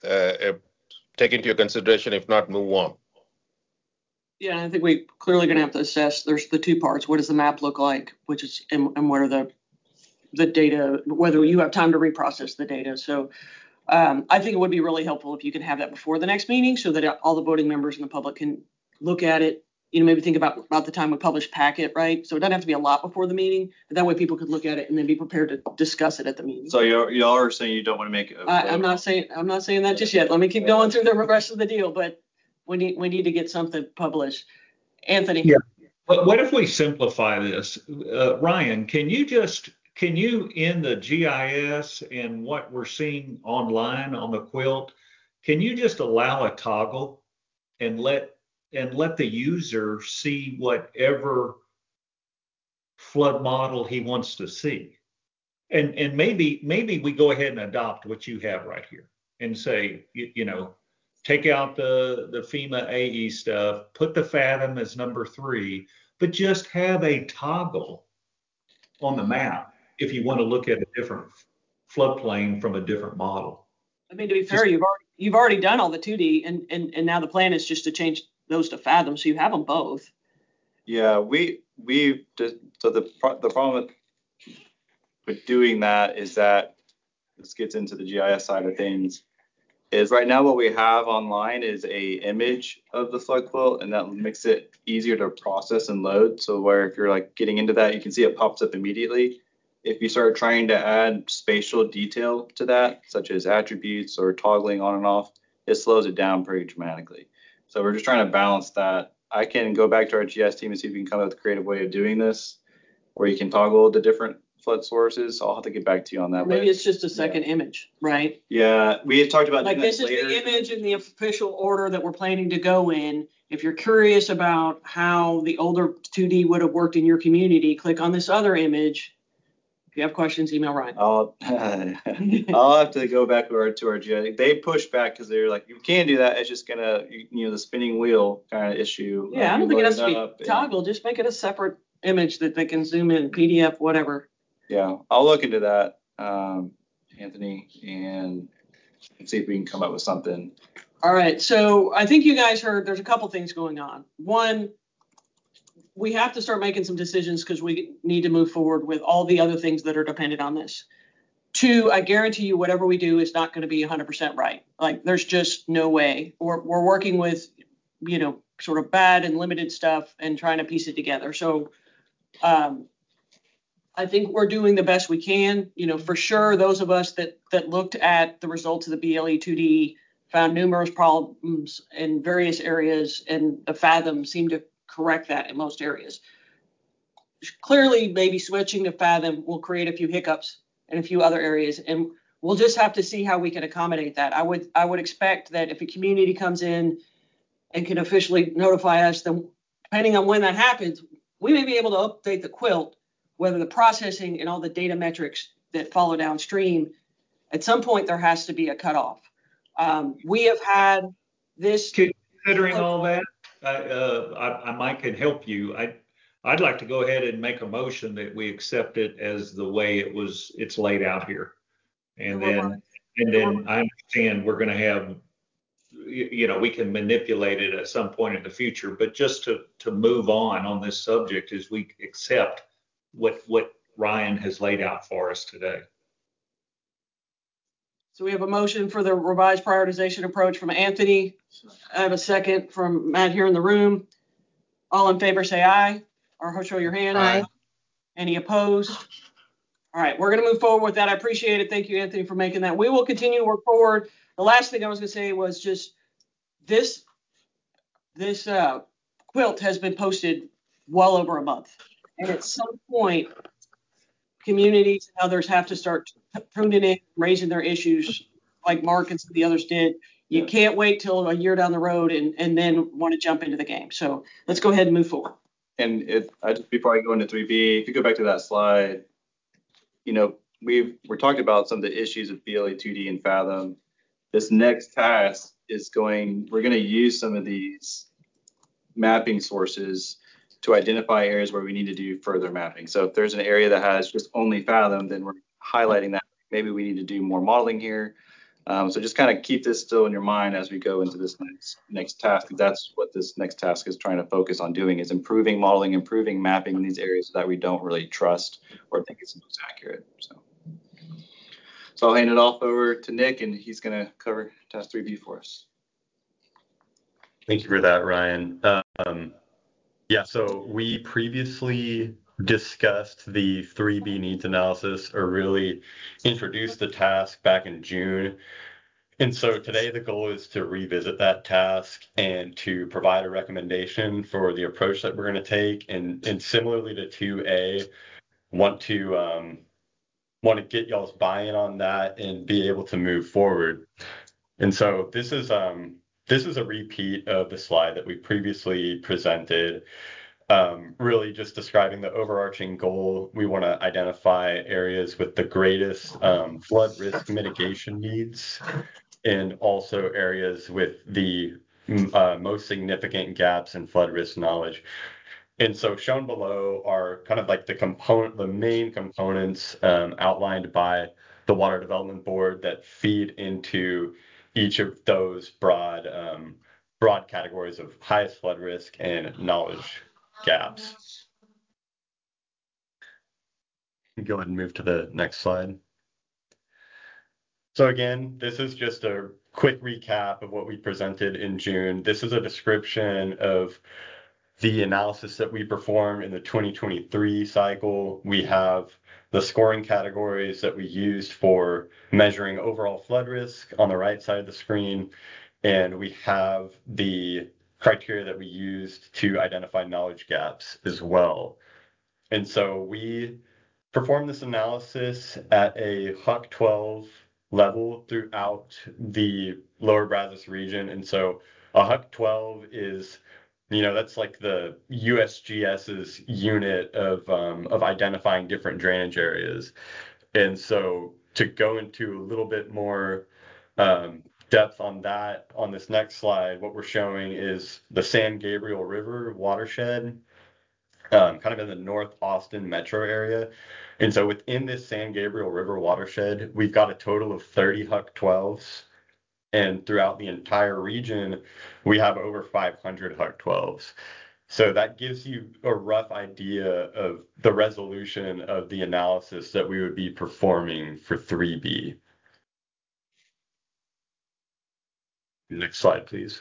take into your consideration. If not, move on. Yeah, I think we clearly going to have to assess. There's the two parts. What does the map look like? And what are the data? Whether you have time to reprocess the data. So I think it would be really helpful if you can have that before the next meeting, so that all the voting members and the public can look at it. Maybe think about the time we publish packet, right? So it doesn't have to be a lot before the meeting, but that way people could look at it and then be prepared to discuss it at the meeting. So y'all are saying you don't want to make it. I'm not saying that just yet. Let me keep going through the rest of the deal, but we need to get something published. Anthony. Yeah. What if we simplify this? Ryan, can you in the GIS and what we're seeing online on the quilt, can you just allow a toggle and let the user see whatever flood model he wants to see? And maybe we go ahead and adopt what you have right here and say, take out the FEMA AE stuff, put the Fathom as number 3, but just have a toggle on the map if you want to look at a different floodplain from a different model. I mean, to be fair, you've already done all the 2D, and now the plan is just to change those to Fathom, so you have them both. Yeah, so the problem with doing that is that this gets into the GIS side of things. Is right now what we have online is a image of the flood quilt, and that makes it easier to process and load. So where if you're getting into that, you can see it pops up immediately. If you start trying to add spatial detail to that, such as attributes or toggling on and off, it slows it down pretty dramatically. So we're just trying to balance that. I can go back to our GIS team and see if we can come up with a creative way of doing this, where you can toggle the different flood sources. I'll have to get back to you on that. Or maybe it's just a second image, right? Yeah, we had talked about this is the image in the official order that we're planning to go in. If you're curious about how the older 2D would have worked in your community, click on this other image. If you have questions, email Ryan. I'll have to go back to our GIS. They pushed back because they're like, you can't do that. It's just gonna, the spinning wheel kind of issue. Yeah, I don't think it has to be toggle. Just make it a separate image that they can zoom in, PDF, whatever. Yeah, I'll look into that, Anthony, and see if we can come up with something. All right. So I think you guys heard there's a couple things going on. One, we have to start making some decisions because we need to move forward with all the other things that are dependent on this. Two, I guarantee you whatever we do is not going to be 100% right. Like there's just no way. We're working with, sort of bad and limited stuff and trying to piece it together. So I think we're doing the best we can. For sure, those of us that looked at the results of the BLE 2D found numerous problems in various areas, and the Fathom seemed to correct that in most areas. Clearly, maybe switching to Fathom will create a few hiccups in a few other areas, and we'll just have to see how we can accommodate that. I would expect that if a community comes in and can officially notify us, then depending on when that happens, we may be able to update the quilt, whether the processing and all the data metrics that follow downstream. At some point, there has to be a cutoff. We have had this. Considering all that, I might can help you. I'd like to go ahead and make a motion that we accept it as the way it's laid out here. And then I understand we're going to have, we can manipulate it at some point in the future, but just to move on this subject is we accept what Ryan has laid out for us today. So we have a motion for the revised prioritization approach from Anthony. I have a second from Matt here in the room. All in favor say aye, or show your hand. Aye. Any opposed? All right, we're going to move forward with that. I appreciate it. Thank you, Anthony, for making that. We will continue to work forward. The last thing I was going to say was just this quilt has been posted well over a month. And at some point, communities and others have to start pruning in, raising their issues like Mark and some of the others did. You can't wait till a year down the road and then want to jump into the game. So let's go ahead and move forward. And before I go into 3B, if you go back to that slide, we're talking about some of the issues of BLE 2D and Fathom. This next task we're going to use some of these mapping sources to identify areas where we need to do further mapping. So if there's an area that has just only Fathom, then we're highlighting that. Maybe we need to do more modeling here. So just kind of keep this still in your mind as we go into this next task. That's what this next task is trying to focus on doing, is improving modeling, improving mapping in these areas that we don't really trust or think is most accurate. So I'll hand it off over to Nick, and he's going to cover task 3B for us. Thank you for that, Ryan. So we previously discussed the 3B needs analysis, or really introduced the task back in June. And so today the goal is to revisit that task and to provide a recommendation for the approach that we're going to take. And similarly to 2A, want to get y'all's buy-in on that and be able to move forward. And so this is a repeat of the slide that we previously presented. Really just describing the overarching goal. We want to identify areas with the greatest flood risk mitigation needs, and also areas with the most significant gaps in flood risk knowledge. And so shown below are kind of like the main components outlined by the Water Development Board that feed into each of those broad categories of highest flood risk and knowledge gaps. Go ahead and move to the next slide. So again, this is just a quick recap of what we presented in June. This is a description of the analysis that we performed in the 2023 cycle. We have the scoring categories that we used for measuring overall flood risk on the right side of the screen, and we have the criteria that we used to identify knowledge gaps as well. And so we performed this analysis at a HUC 12 level throughout the lower Brazos region. And so a HUC 12 is, that's like the USGS's unit of identifying different drainage areas. And so to go into a little bit more depth on that, on this next slide, what we're showing is the San Gabriel River watershed. kind of in the North Austin metro area. And so within this San Gabriel River watershed, we've got a total of 30 HUC 12s. And throughout the entire region, we have over 500 HUC 12s. So that gives you a rough idea of the resolution of the analysis that we would be performing for 3B. Next slide, please.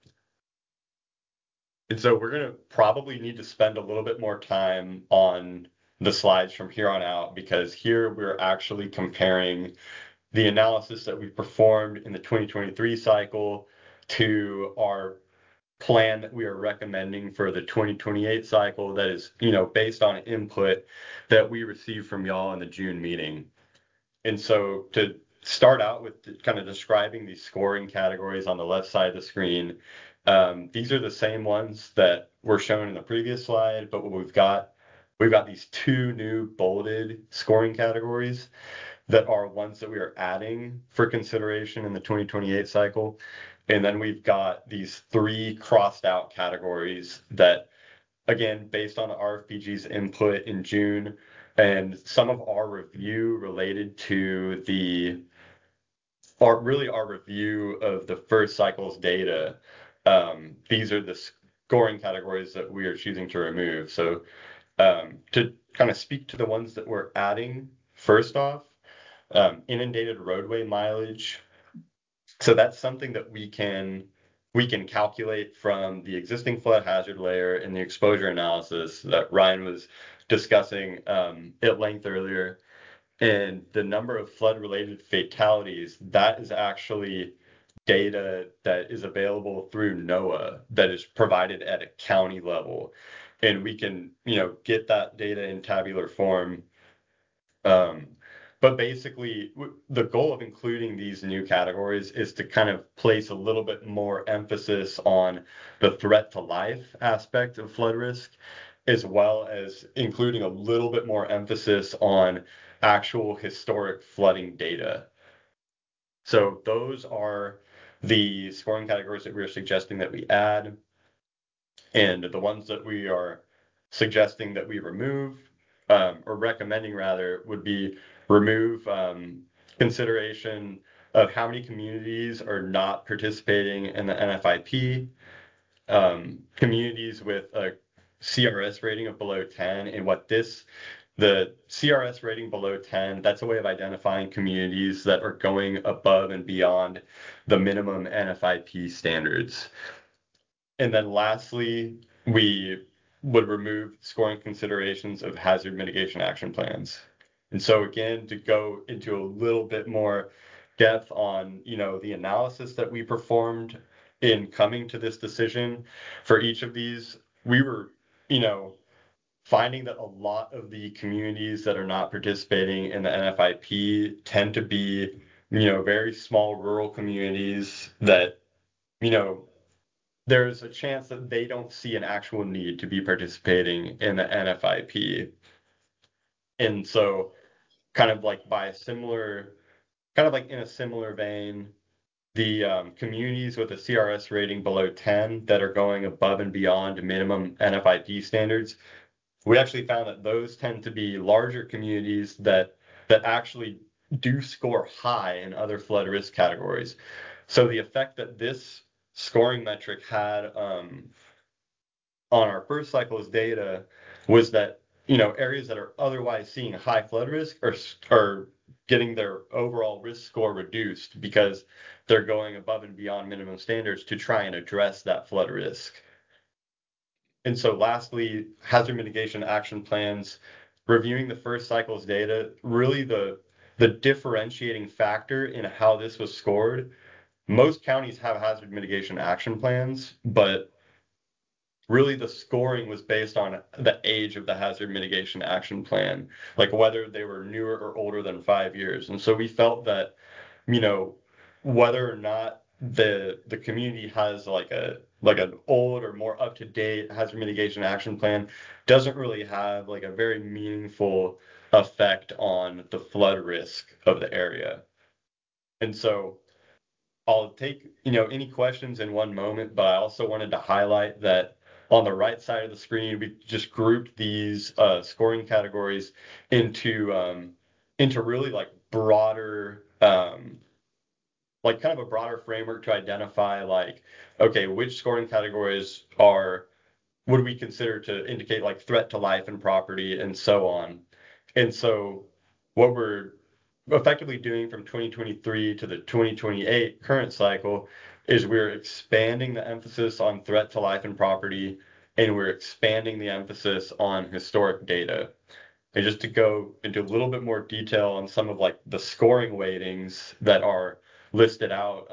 And so we're going to probably need to spend a little bit more time on the slides from here on out, because here we're actually comparing the analysis that we performed in the 2023 cycle to our plan that we are recommending for the 2028 cycle that is, based on input that we received from y'all in the June meeting. And so to start out with kind of describing these scoring categories on the left side of the screen, these are the same ones that were shown in the previous slide, but what we've got these two new bolded scoring categories that are ones that we are adding for consideration in the 2028 cycle. And then we've got these three crossed out categories that, again, based on the RFPG's input in June and some of our review related to our review of the first cycle's data, these are the scoring categories that we are choosing to remove. So to kind of speak to the ones that we're adding, first off, inundated roadway mileage. So that's something that we can calculate from the existing flood hazard layer and the exposure analysis that Ryan was discussing at length earlier. And the number of flood-related fatalities, that is actually data that is available through NOAA that is provided at a county level. And we can, get that data in tabular form. But basically, the goal of including these new categories is to kind of place a little bit more emphasis on the threat to life aspect of flood risk, as well as including a little bit more emphasis on actual historic flooding data. So those are the scoring categories that we are suggesting that we add. And the ones that we are suggesting that we remove, or recommending rather, would be remove consideration of how many communities are not participating in the NFIP, communities with a CRS rating of below 10, and the CRS rating below 10, that's a way of identifying communities that are going above and beyond the minimum NFIP standards. And then lastly, we would remove scoring considerations of hazard mitigation action plans. And so again, to go into a little bit more depth on, the analysis that we performed in coming to this decision for each of these, we were, finding that a lot of the communities that are not participating in the NFIP tend to be, very small rural communities that, there's a chance that they don't see an actual need to be participating in the NFIP. And so kind of like in a similar vein, the communities with a CRS rating below 10 that are going above and beyond minimum NFIP standards, we actually found that those tend to be larger communities that actually do score high in other flood risk categories. So the effect that this scoring metric had on our first cycle's data was that, areas that are otherwise seeing high flood risk are getting their overall risk score reduced because they're going above and beyond minimum standards to try and address that flood risk. And so lastly, hazard mitigation action plans, reviewing the first cycle's data, really the differentiating factor in how this was scored. Most counties have hazard mitigation action plans, but really the scoring was based on the age of the hazard mitigation action plan, like whether they were newer or older than 5 years. And so we felt that, whether or not the community has like an old or more up-to-date hazard mitigation action plan doesn't really have like a very meaningful effect on the flood risk of the area. And so I'll take, any questions in one moment, but I also wanted to highlight that on the right side of the screen, we just grouped these scoring categories into really like broader, like kind of a broader framework to identify like, okay, which scoring categories would we consider to indicate like threat to life and property and so on. And so what we're effectively doing from 2023 to the 2028 current cycle is we're expanding the emphasis on threat to life and property, and we're expanding the emphasis on historic data. And just to go into a little bit more detail on some of like the scoring weightings that are listed out,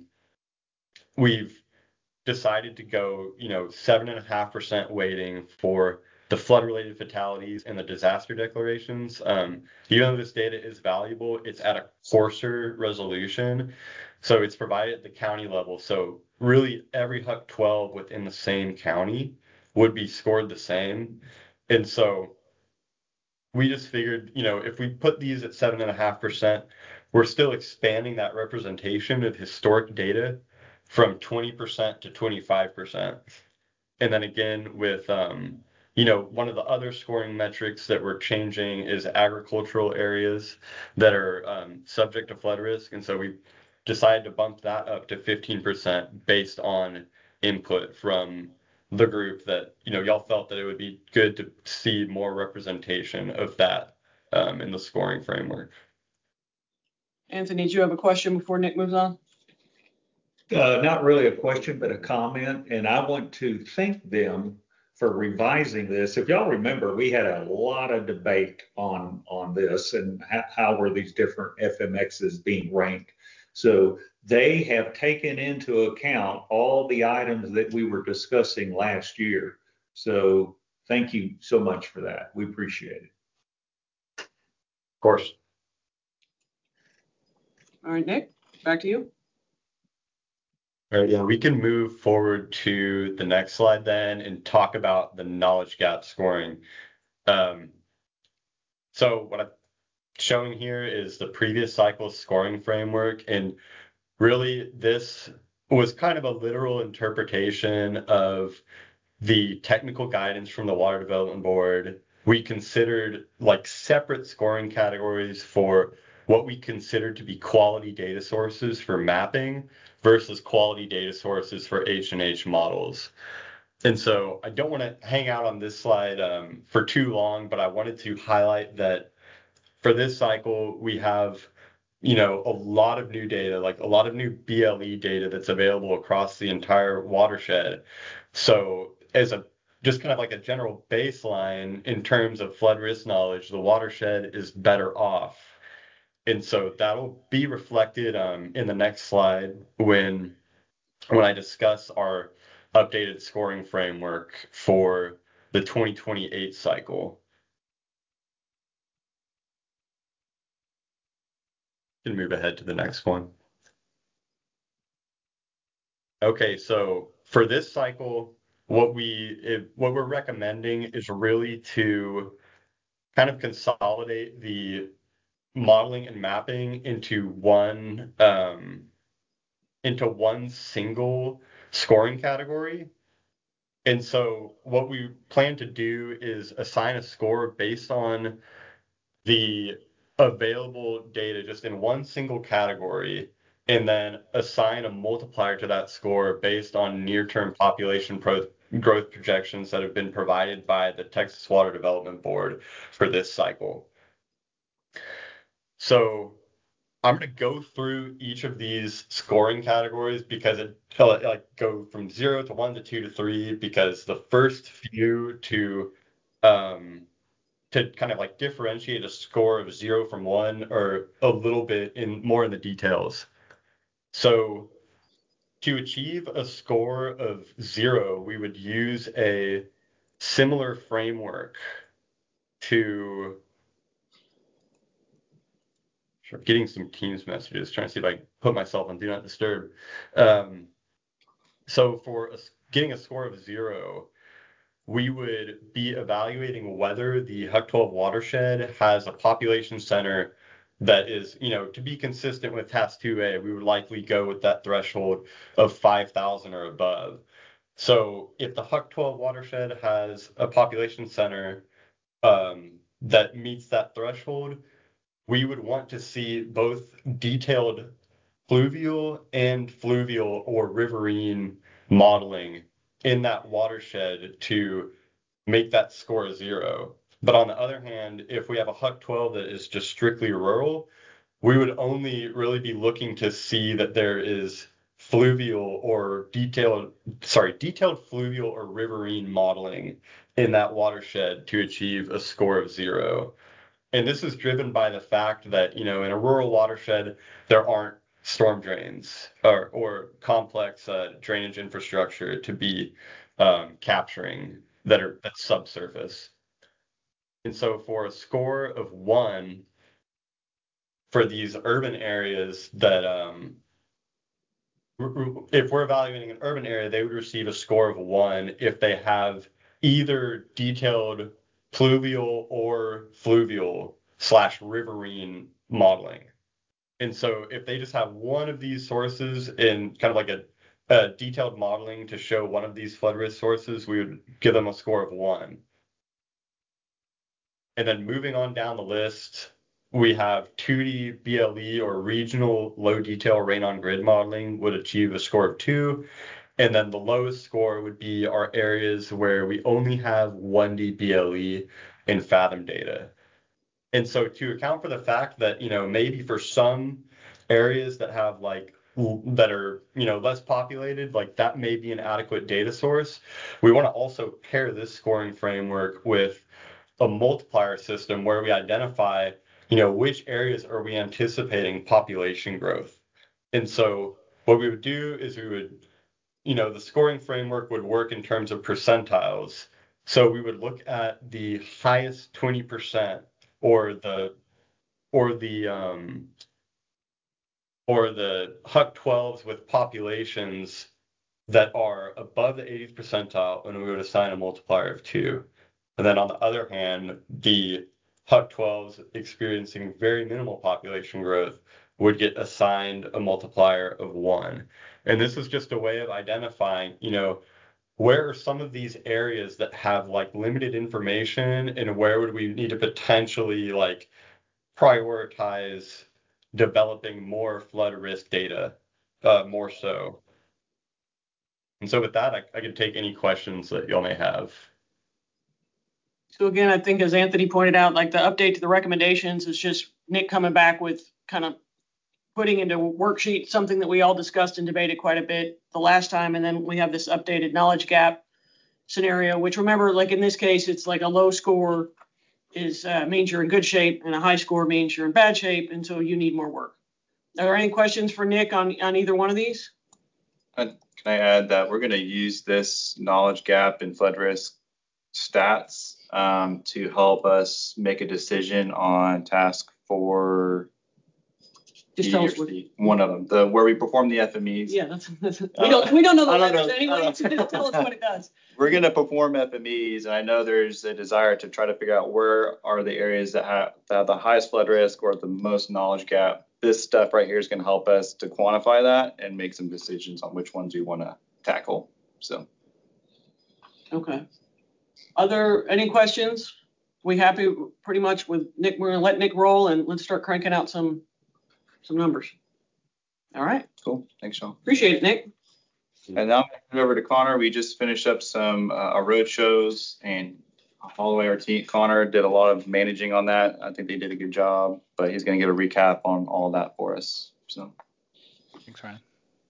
we've decided to go, 7.5% weighting for the flood-related fatalities and the disaster declarations. Even though this data is valuable, it's at a coarser resolution, so it's provided at the county level. So really, every HUC 12 within the same county would be scored the same, and so we just figured, if we put these at 7.5%, we're still expanding that representation of historic data from 20% to 25%. And then again, with, one of the other scoring metrics that we're changing is agricultural areas that are subject to flood risk. And so we decided to bump that up to 15% based on input from the group that, y'all felt that it would be good to see more representation of that in the scoring framework. Anthony, do you have a question before Nick moves on? Not really a question, but a comment. And I want to thank them for revising this. If y'all remember, we had a lot of debate on this and how were these different FMXs being ranked. So they have taken into account all the items that we were discussing last year. So thank you so much for that. We appreciate it. Of course. All right, Nick, back to you. All right, yeah, we can move forward to the next slide then and talk about the knowledge gap scoring. So what I'm showing here is the previous cycle scoring framework, and really this was kind of a literal interpretation of the technical guidance from the Water Development Board. We considered like separate scoring categories for what we considered to be quality data sources for mapping versus quality data sources for H&H models. And so I don't want to hang out on this slide for too long, but I wanted to highlight that for this cycle, we have, a lot of new data, like a lot of new BLE data that's available across the entire watershed. So as just kind of like a general baseline in terms of flood risk knowledge, the watershed is better off. And so that'll be reflected in the next slide when I discuss our updated scoring framework for the 2028 cycle. Can move ahead to the next one. Okay, so for this cycle, what we're recommending is really to kind of consolidate the modeling and mapping into one single scoring category. And so what we plan to do is assign a score based on the available data just in one single category, and then assign a multiplier to that score based on near-term population growth projections that have been provided by the Texas Water Development Board for this cycle. So I'm going to go through each of these scoring categories because it like go from 0 to 1 to 2 to 3, because the first few to kind of like differentiate a score of 0 from 1 are a little bit more in the details. So to achieve a score of 0, we would use a similar framework to getting some Teams messages, trying to see if I can put myself on Do Not Disturb. So for getting a score of 0, we would be evaluating whether the HUC 12 watershed has a population center that is, to be consistent with TAS 2A, we would likely go with that threshold of 5,000 or above. So if the Huck 12 watershed has a population center that meets that threshold, we would want to see both detailed fluvial and fluvial or riverine modeling in that watershed to make that score 0. But on the other hand, if we have a Huck 12 that is just strictly rural, we would only really be looking to see that there is fluvial or detailed fluvial or riverine modeling in that watershed to achieve a score of 0. And this is driven by the fact that, in a rural watershed, there aren't storm drains or complex drainage infrastructure to be capturing that's subsurface. And so for a score of 1 for these urban areas that if we're evaluating an urban area, they would receive a score of 1 if they have either detailed pluvial or fluvial / riverine modeling. And so if they just have one of these sources in kind of like a detailed modeling to show one of these flood risk sources, we would give them a score of 1. And then moving on down the list, we have 2D BLE or regional low detail rain on grid modeling would achieve a score of 2. And then the lowest score would be our areas where we only have 1D BLE in Fathom data. And so to account for the fact that, maybe for some areas that have that are, less populated, that may be an adequate data source, we want to also pair this scoring framework with a multiplier system where we identify, which areas are we anticipating population growth. And so what we would do is the scoring framework would work in terms of percentiles. So we would look at the highest 20% or the Huck 12s with populations that are above the 80th percentile, and we would assign a multiplier of 2. And then on the other hand, the Huck 12s experiencing very minimal population growth would get assigned a multiplier of 1. And this is just a way of identifying, where are some of these areas that have limited information, and where would we need to potentially prioritize developing more flood risk data more so. And so with that, I can take any questions that y'all may have. So again, I think as Anthony pointed out, the update to the recommendations is just Nick coming back with kind of putting into a worksheet something that we all discussed and debated quite a bit the last time. And then we have this updated knowledge gap scenario, which remember, in this case, it's a low score means you're in good shape, and a high score means you're in bad shape, and so you need more work. Are there any questions for Nick on either one of these? Can I add that we're going to use this knowledge gap and flood risk stats to help us make a decision on task 4. Just tell us one of them, where we perform the FMEs. Yeah, we don't know the letters anyway, so just tell us what it does. We're going to perform FMEs, and I know there's a desire to try to figure out where are the areas that have the highest flood risk or the most knowledge gap. This stuff right here is going to help us to quantify that and make some decisions on which ones we want to tackle. So. Okay. Any questions? We happy pretty much with Nick? We're going to let Nick roll, and let's start cranking out some numbers. All right. Cool. Thanks, Sean. Appreciate it, Nick. And now I'm going to hand over to Connor. We just finished up some road shows, and Holloway, our team, Connor did a lot of managing on that. I think they did a good job, but he's going to give a recap on all that for us. So. Thanks, Ryan.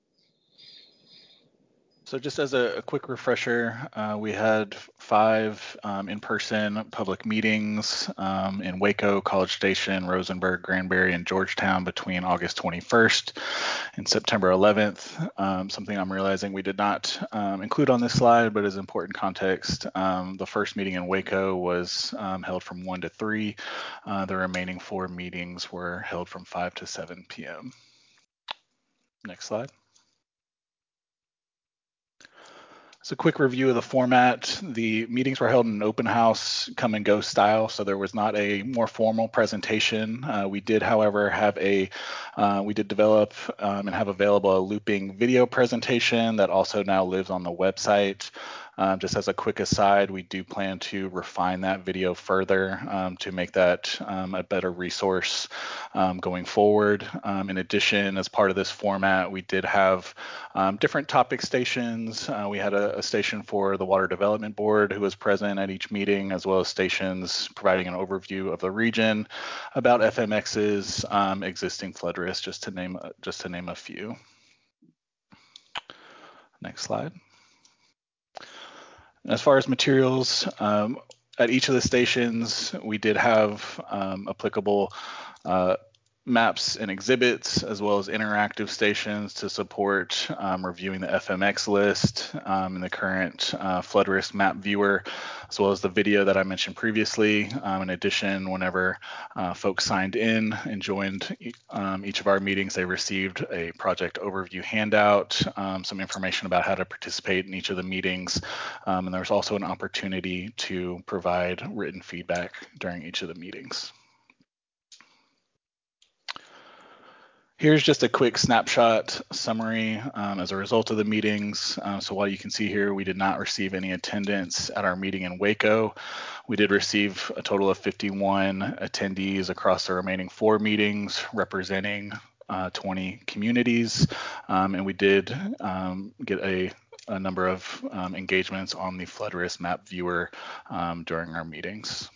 So just as a quick refresher, we had 5 in-person public meetings in Waco, College Station, Rosenberg, Granbury, and Georgetown between August 21st and September 11th. Something I'm realizing we did not include on this slide, but is important context. The first meeting in Waco was held from 1 to 3. The remaining 4 meetings were held from 5 to 7 p.m. Next slide. So quick review of the format. The meetings were held in an open house, come and go style, so there was not a more formal presentation. We did, however, we did develop and have available a looping video presentation that also now lives on the website. Just as a quick aside, we do plan to refine that video further to make that a better resource going forward. In addition, as part of this format, we did have different topic stations. We had a station for the Water Development Board who was present at each meeting, as well as stations providing an overview of the region about FMX's existing flood risk, just to name a few. Next slide. As far as materials, at each of the stations, we did have applicable maps and exhibits, as well as interactive stations to support reviewing the FMX list and the current flood risk map viewer, as well as the video that I mentioned previously. In addition, whenever folks signed in and joined each of our meetings, they received a project overview handout, some information about how to participate in each of the meetings, and there was also an opportunity to provide written feedback during each of the meetings. Here's just a quick snapshot summary as a result of the meetings. So while you can see here, we did not receive any attendance at our meeting in Waco. We did receive a total of 51 attendees across the remaining 4 meetings, representing 20 communities. And we did get a number of engagements on the flood risk map viewer during our meetings.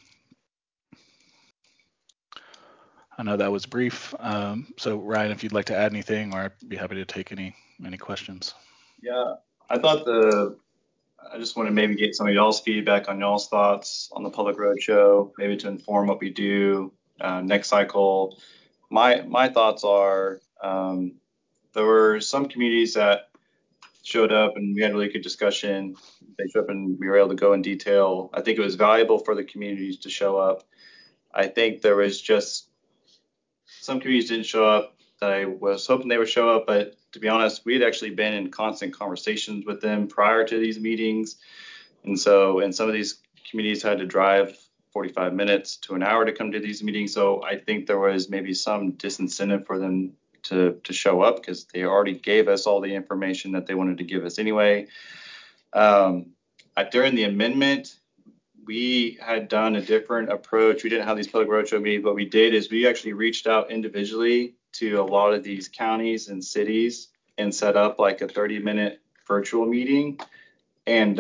I know that was brief. So Ryan, if you'd like to add anything, or I'd be happy to take any questions. Yeah, I just want to maybe get some of y'all's feedback on y'all's thoughts on the public roadshow, maybe to inform what we do next cycle. My thoughts are there were some communities that showed up and we had a really good discussion. They showed up and we were able to go in detail. I think it was valuable for the communities to show up. I think there was just some communities didn't show up that I was hoping they would show up, but to be honest, we had actually been in constant conversations with them prior to these meetings. And some of these communities had to drive 45 minutes to an hour to come to these meetings. So I think there was maybe some disincentive for them to show up because they already gave us all the information that they wanted to give us anyway. During the amendment, we had done a different approach. We didn't have these public roadshow meetings. What we did is we actually reached out individually to a lot of these counties and cities and set up like a 30-minute virtual meeting. And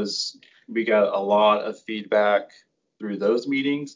we got a lot of feedback through those meetings.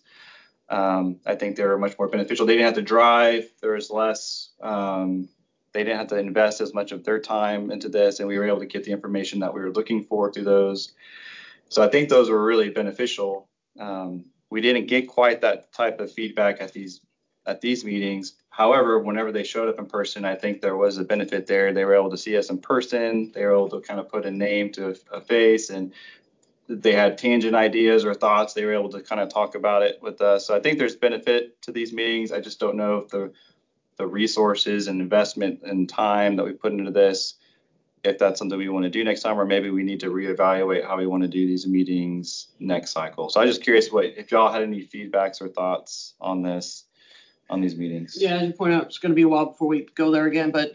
I think they were much more beneficial. They didn't have to drive. There was less, they didn't have to invest as much of their time into this. And we were able to get the information that we were looking for through those. So I think those were really beneficial. We didn't get quite that type of feedback at these meetings. However, whenever they showed up in person, I think there was a benefit there. They were able to see us in person. They were able to kind of put a name to a face, and they had tangent ideas or thoughts. They were able to kind of talk about it with us. So I think there's benefit to these meetings. I just don't know if the resources and investment and time that we put into this, if that's something we want to do next time, or maybe we need to reevaluate how we want to do these meetings next cycle. So I'm just curious if y'all had any feedbacks or thoughts on these meetings. Yeah, as you point out, it's going to be a while before we go there again, but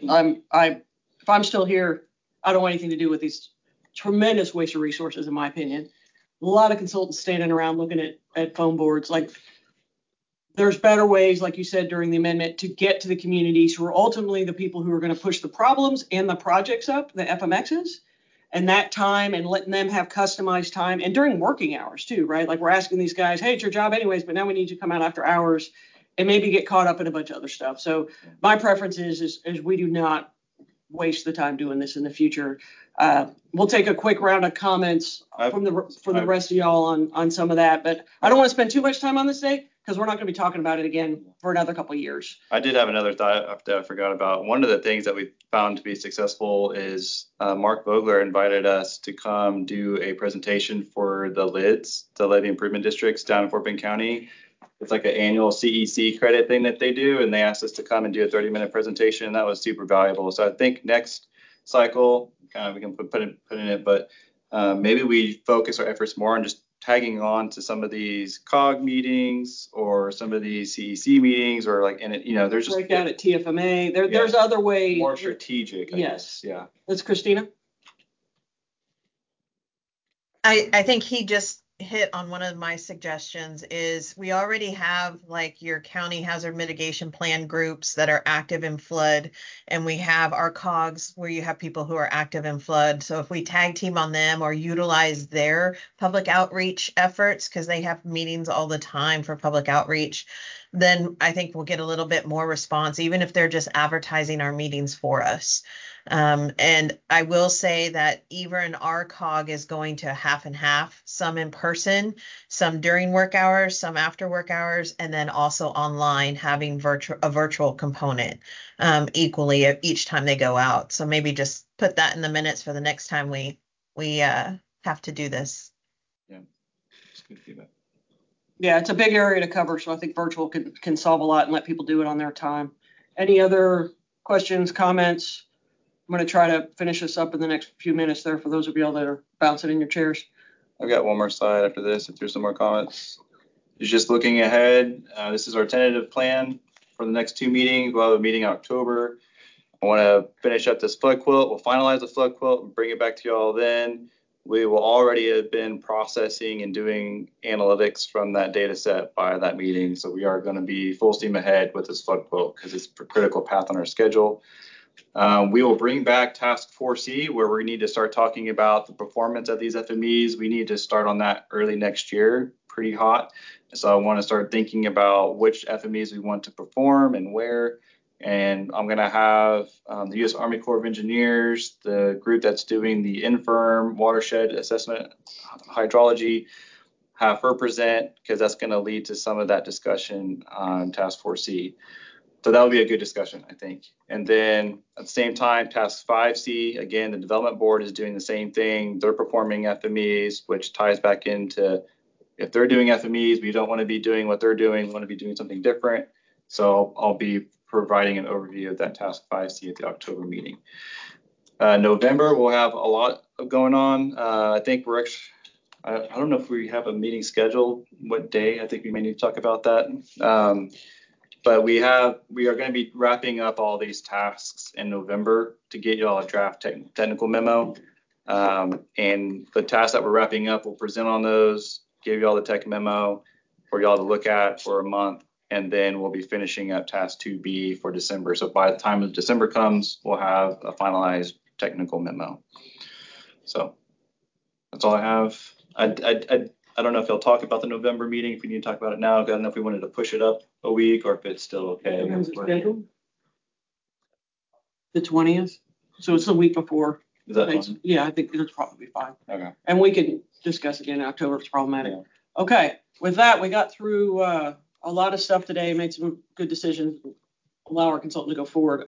if I'm still here, I don't want anything to do with these tremendous waste of resources, in my opinion. A lot of consultants standing around looking at phone boards. Like, there's better ways, like you said during the amendment, to get to the communities who are ultimately the people who are going to push the problems and the projects up, the FMXs, and that time, and letting them have customized time, and during working hours too, right? Like, we're asking these guys, hey, it's your job anyways, but now we need you to come out after hours and maybe get caught up in a bunch of other stuff. So my preference is we do not waste the time doing this in the future. We'll take a quick round of comments from the rest of y'all on some of that, but I don't want to spend too much time on this today, because we're not going to be talking about it again for another couple of years. I did have another thought that I forgot about. One of the things that we found to be successful is Mark Vogler invited us to come do a presentation for the LIDs, the Levee Improvement Districts down in Fort Bend County. It's like an annual CEC credit thing that they do, and they asked us to come and do a 30-minute presentation, and that was super valuable. So I think next cycle, kind of we can put in it, but Maybe we focus our efforts more on just tagging on to some of these COG meetings or some of these CEC meetings, or like, and it, there's just break out at TFMA. There's other ways. More strategic. Yes. Yeah. That's Christina. I think he just hit on one of my suggestions. Is we already have like your county hazard mitigation plan groups that are active in flood, and we have our COGs where you have people who are active in flood. So if we tag team on them or utilize their public outreach efforts, because they have meetings all the time for public outreach, then I think we'll get a little bit more response, even if they're just advertising our meetings for us. And I will say that even our COG is going to half and half, some in person, some during work hours, some after work hours, and then also online, having a virtual component equally each time they go out. So maybe just put that in the minutes for the next time we have to do this. Yeah, it's good feedback. Yeah, it's a big area to cover, so I think virtual can solve a lot and let people do it on their time. Any other questions, comments? I'm going to try to finish this up in the next few minutes there for those of y'all that are bouncing in your chairs. I've got one more slide after this if there's some more comments. It's just looking ahead. This is our tentative plan for the next 2 meetings. We'll have a meeting in October. I want to finish up this flood quilt. We'll finalize the flood quilt and bring it back to y'all then. We will already have been processing and doing analytics from that data set by that meeting. So we are going to be full steam ahead with this flood quilt because it's a critical path on our schedule. We will bring back Task 4C, where we need to start talking about the performance of these FMEs. We need to start on that early next year, pretty hot. So I want to start thinking about which FMEs we want to perform and where. And I'm going to have the U.S. Army Corps of Engineers, the group that's doing the infirm watershed assessment hydrology, have her present, because that's going to lead to some of that discussion on Task 4C. So that would be a good discussion, I think. And then at the same time, Task 5C, again, the development board is doing the same thing. They're performing FMEs, which ties back into, if they're doing FMEs, we don't want to be doing what they're doing. We want to be doing something different. So I'll be providing an overview of that Task 5C at the October meeting. November, we'll have a lot going on. I think we're actually, I don't know if we have a meeting scheduled, what day. I think we may need to talk about that. But we are going to be wrapping up all these tasks in November to get you all a draft technical memo. And the tasks that we're wrapping up, we'll present on those, give you all the tech memo for y'all to look at for a month. And then we'll be finishing up Task 2B for December. So by the time December comes, we'll have a finalized technical memo. So that's all I have. I don't know if you'll talk about the November meeting, if we need to talk about it now. I don't know if we wanted to push it up a week or if it's still okay. When's it scheduled? The 20th. So it's the week before. Is that fine? Yeah, I think it'll probably be fine. Okay. And we can discuss again in October if it's problematic. Yeah. Okay. With that, we got through a lot of stuff today, made some good decisions, allow our consultant to go forward.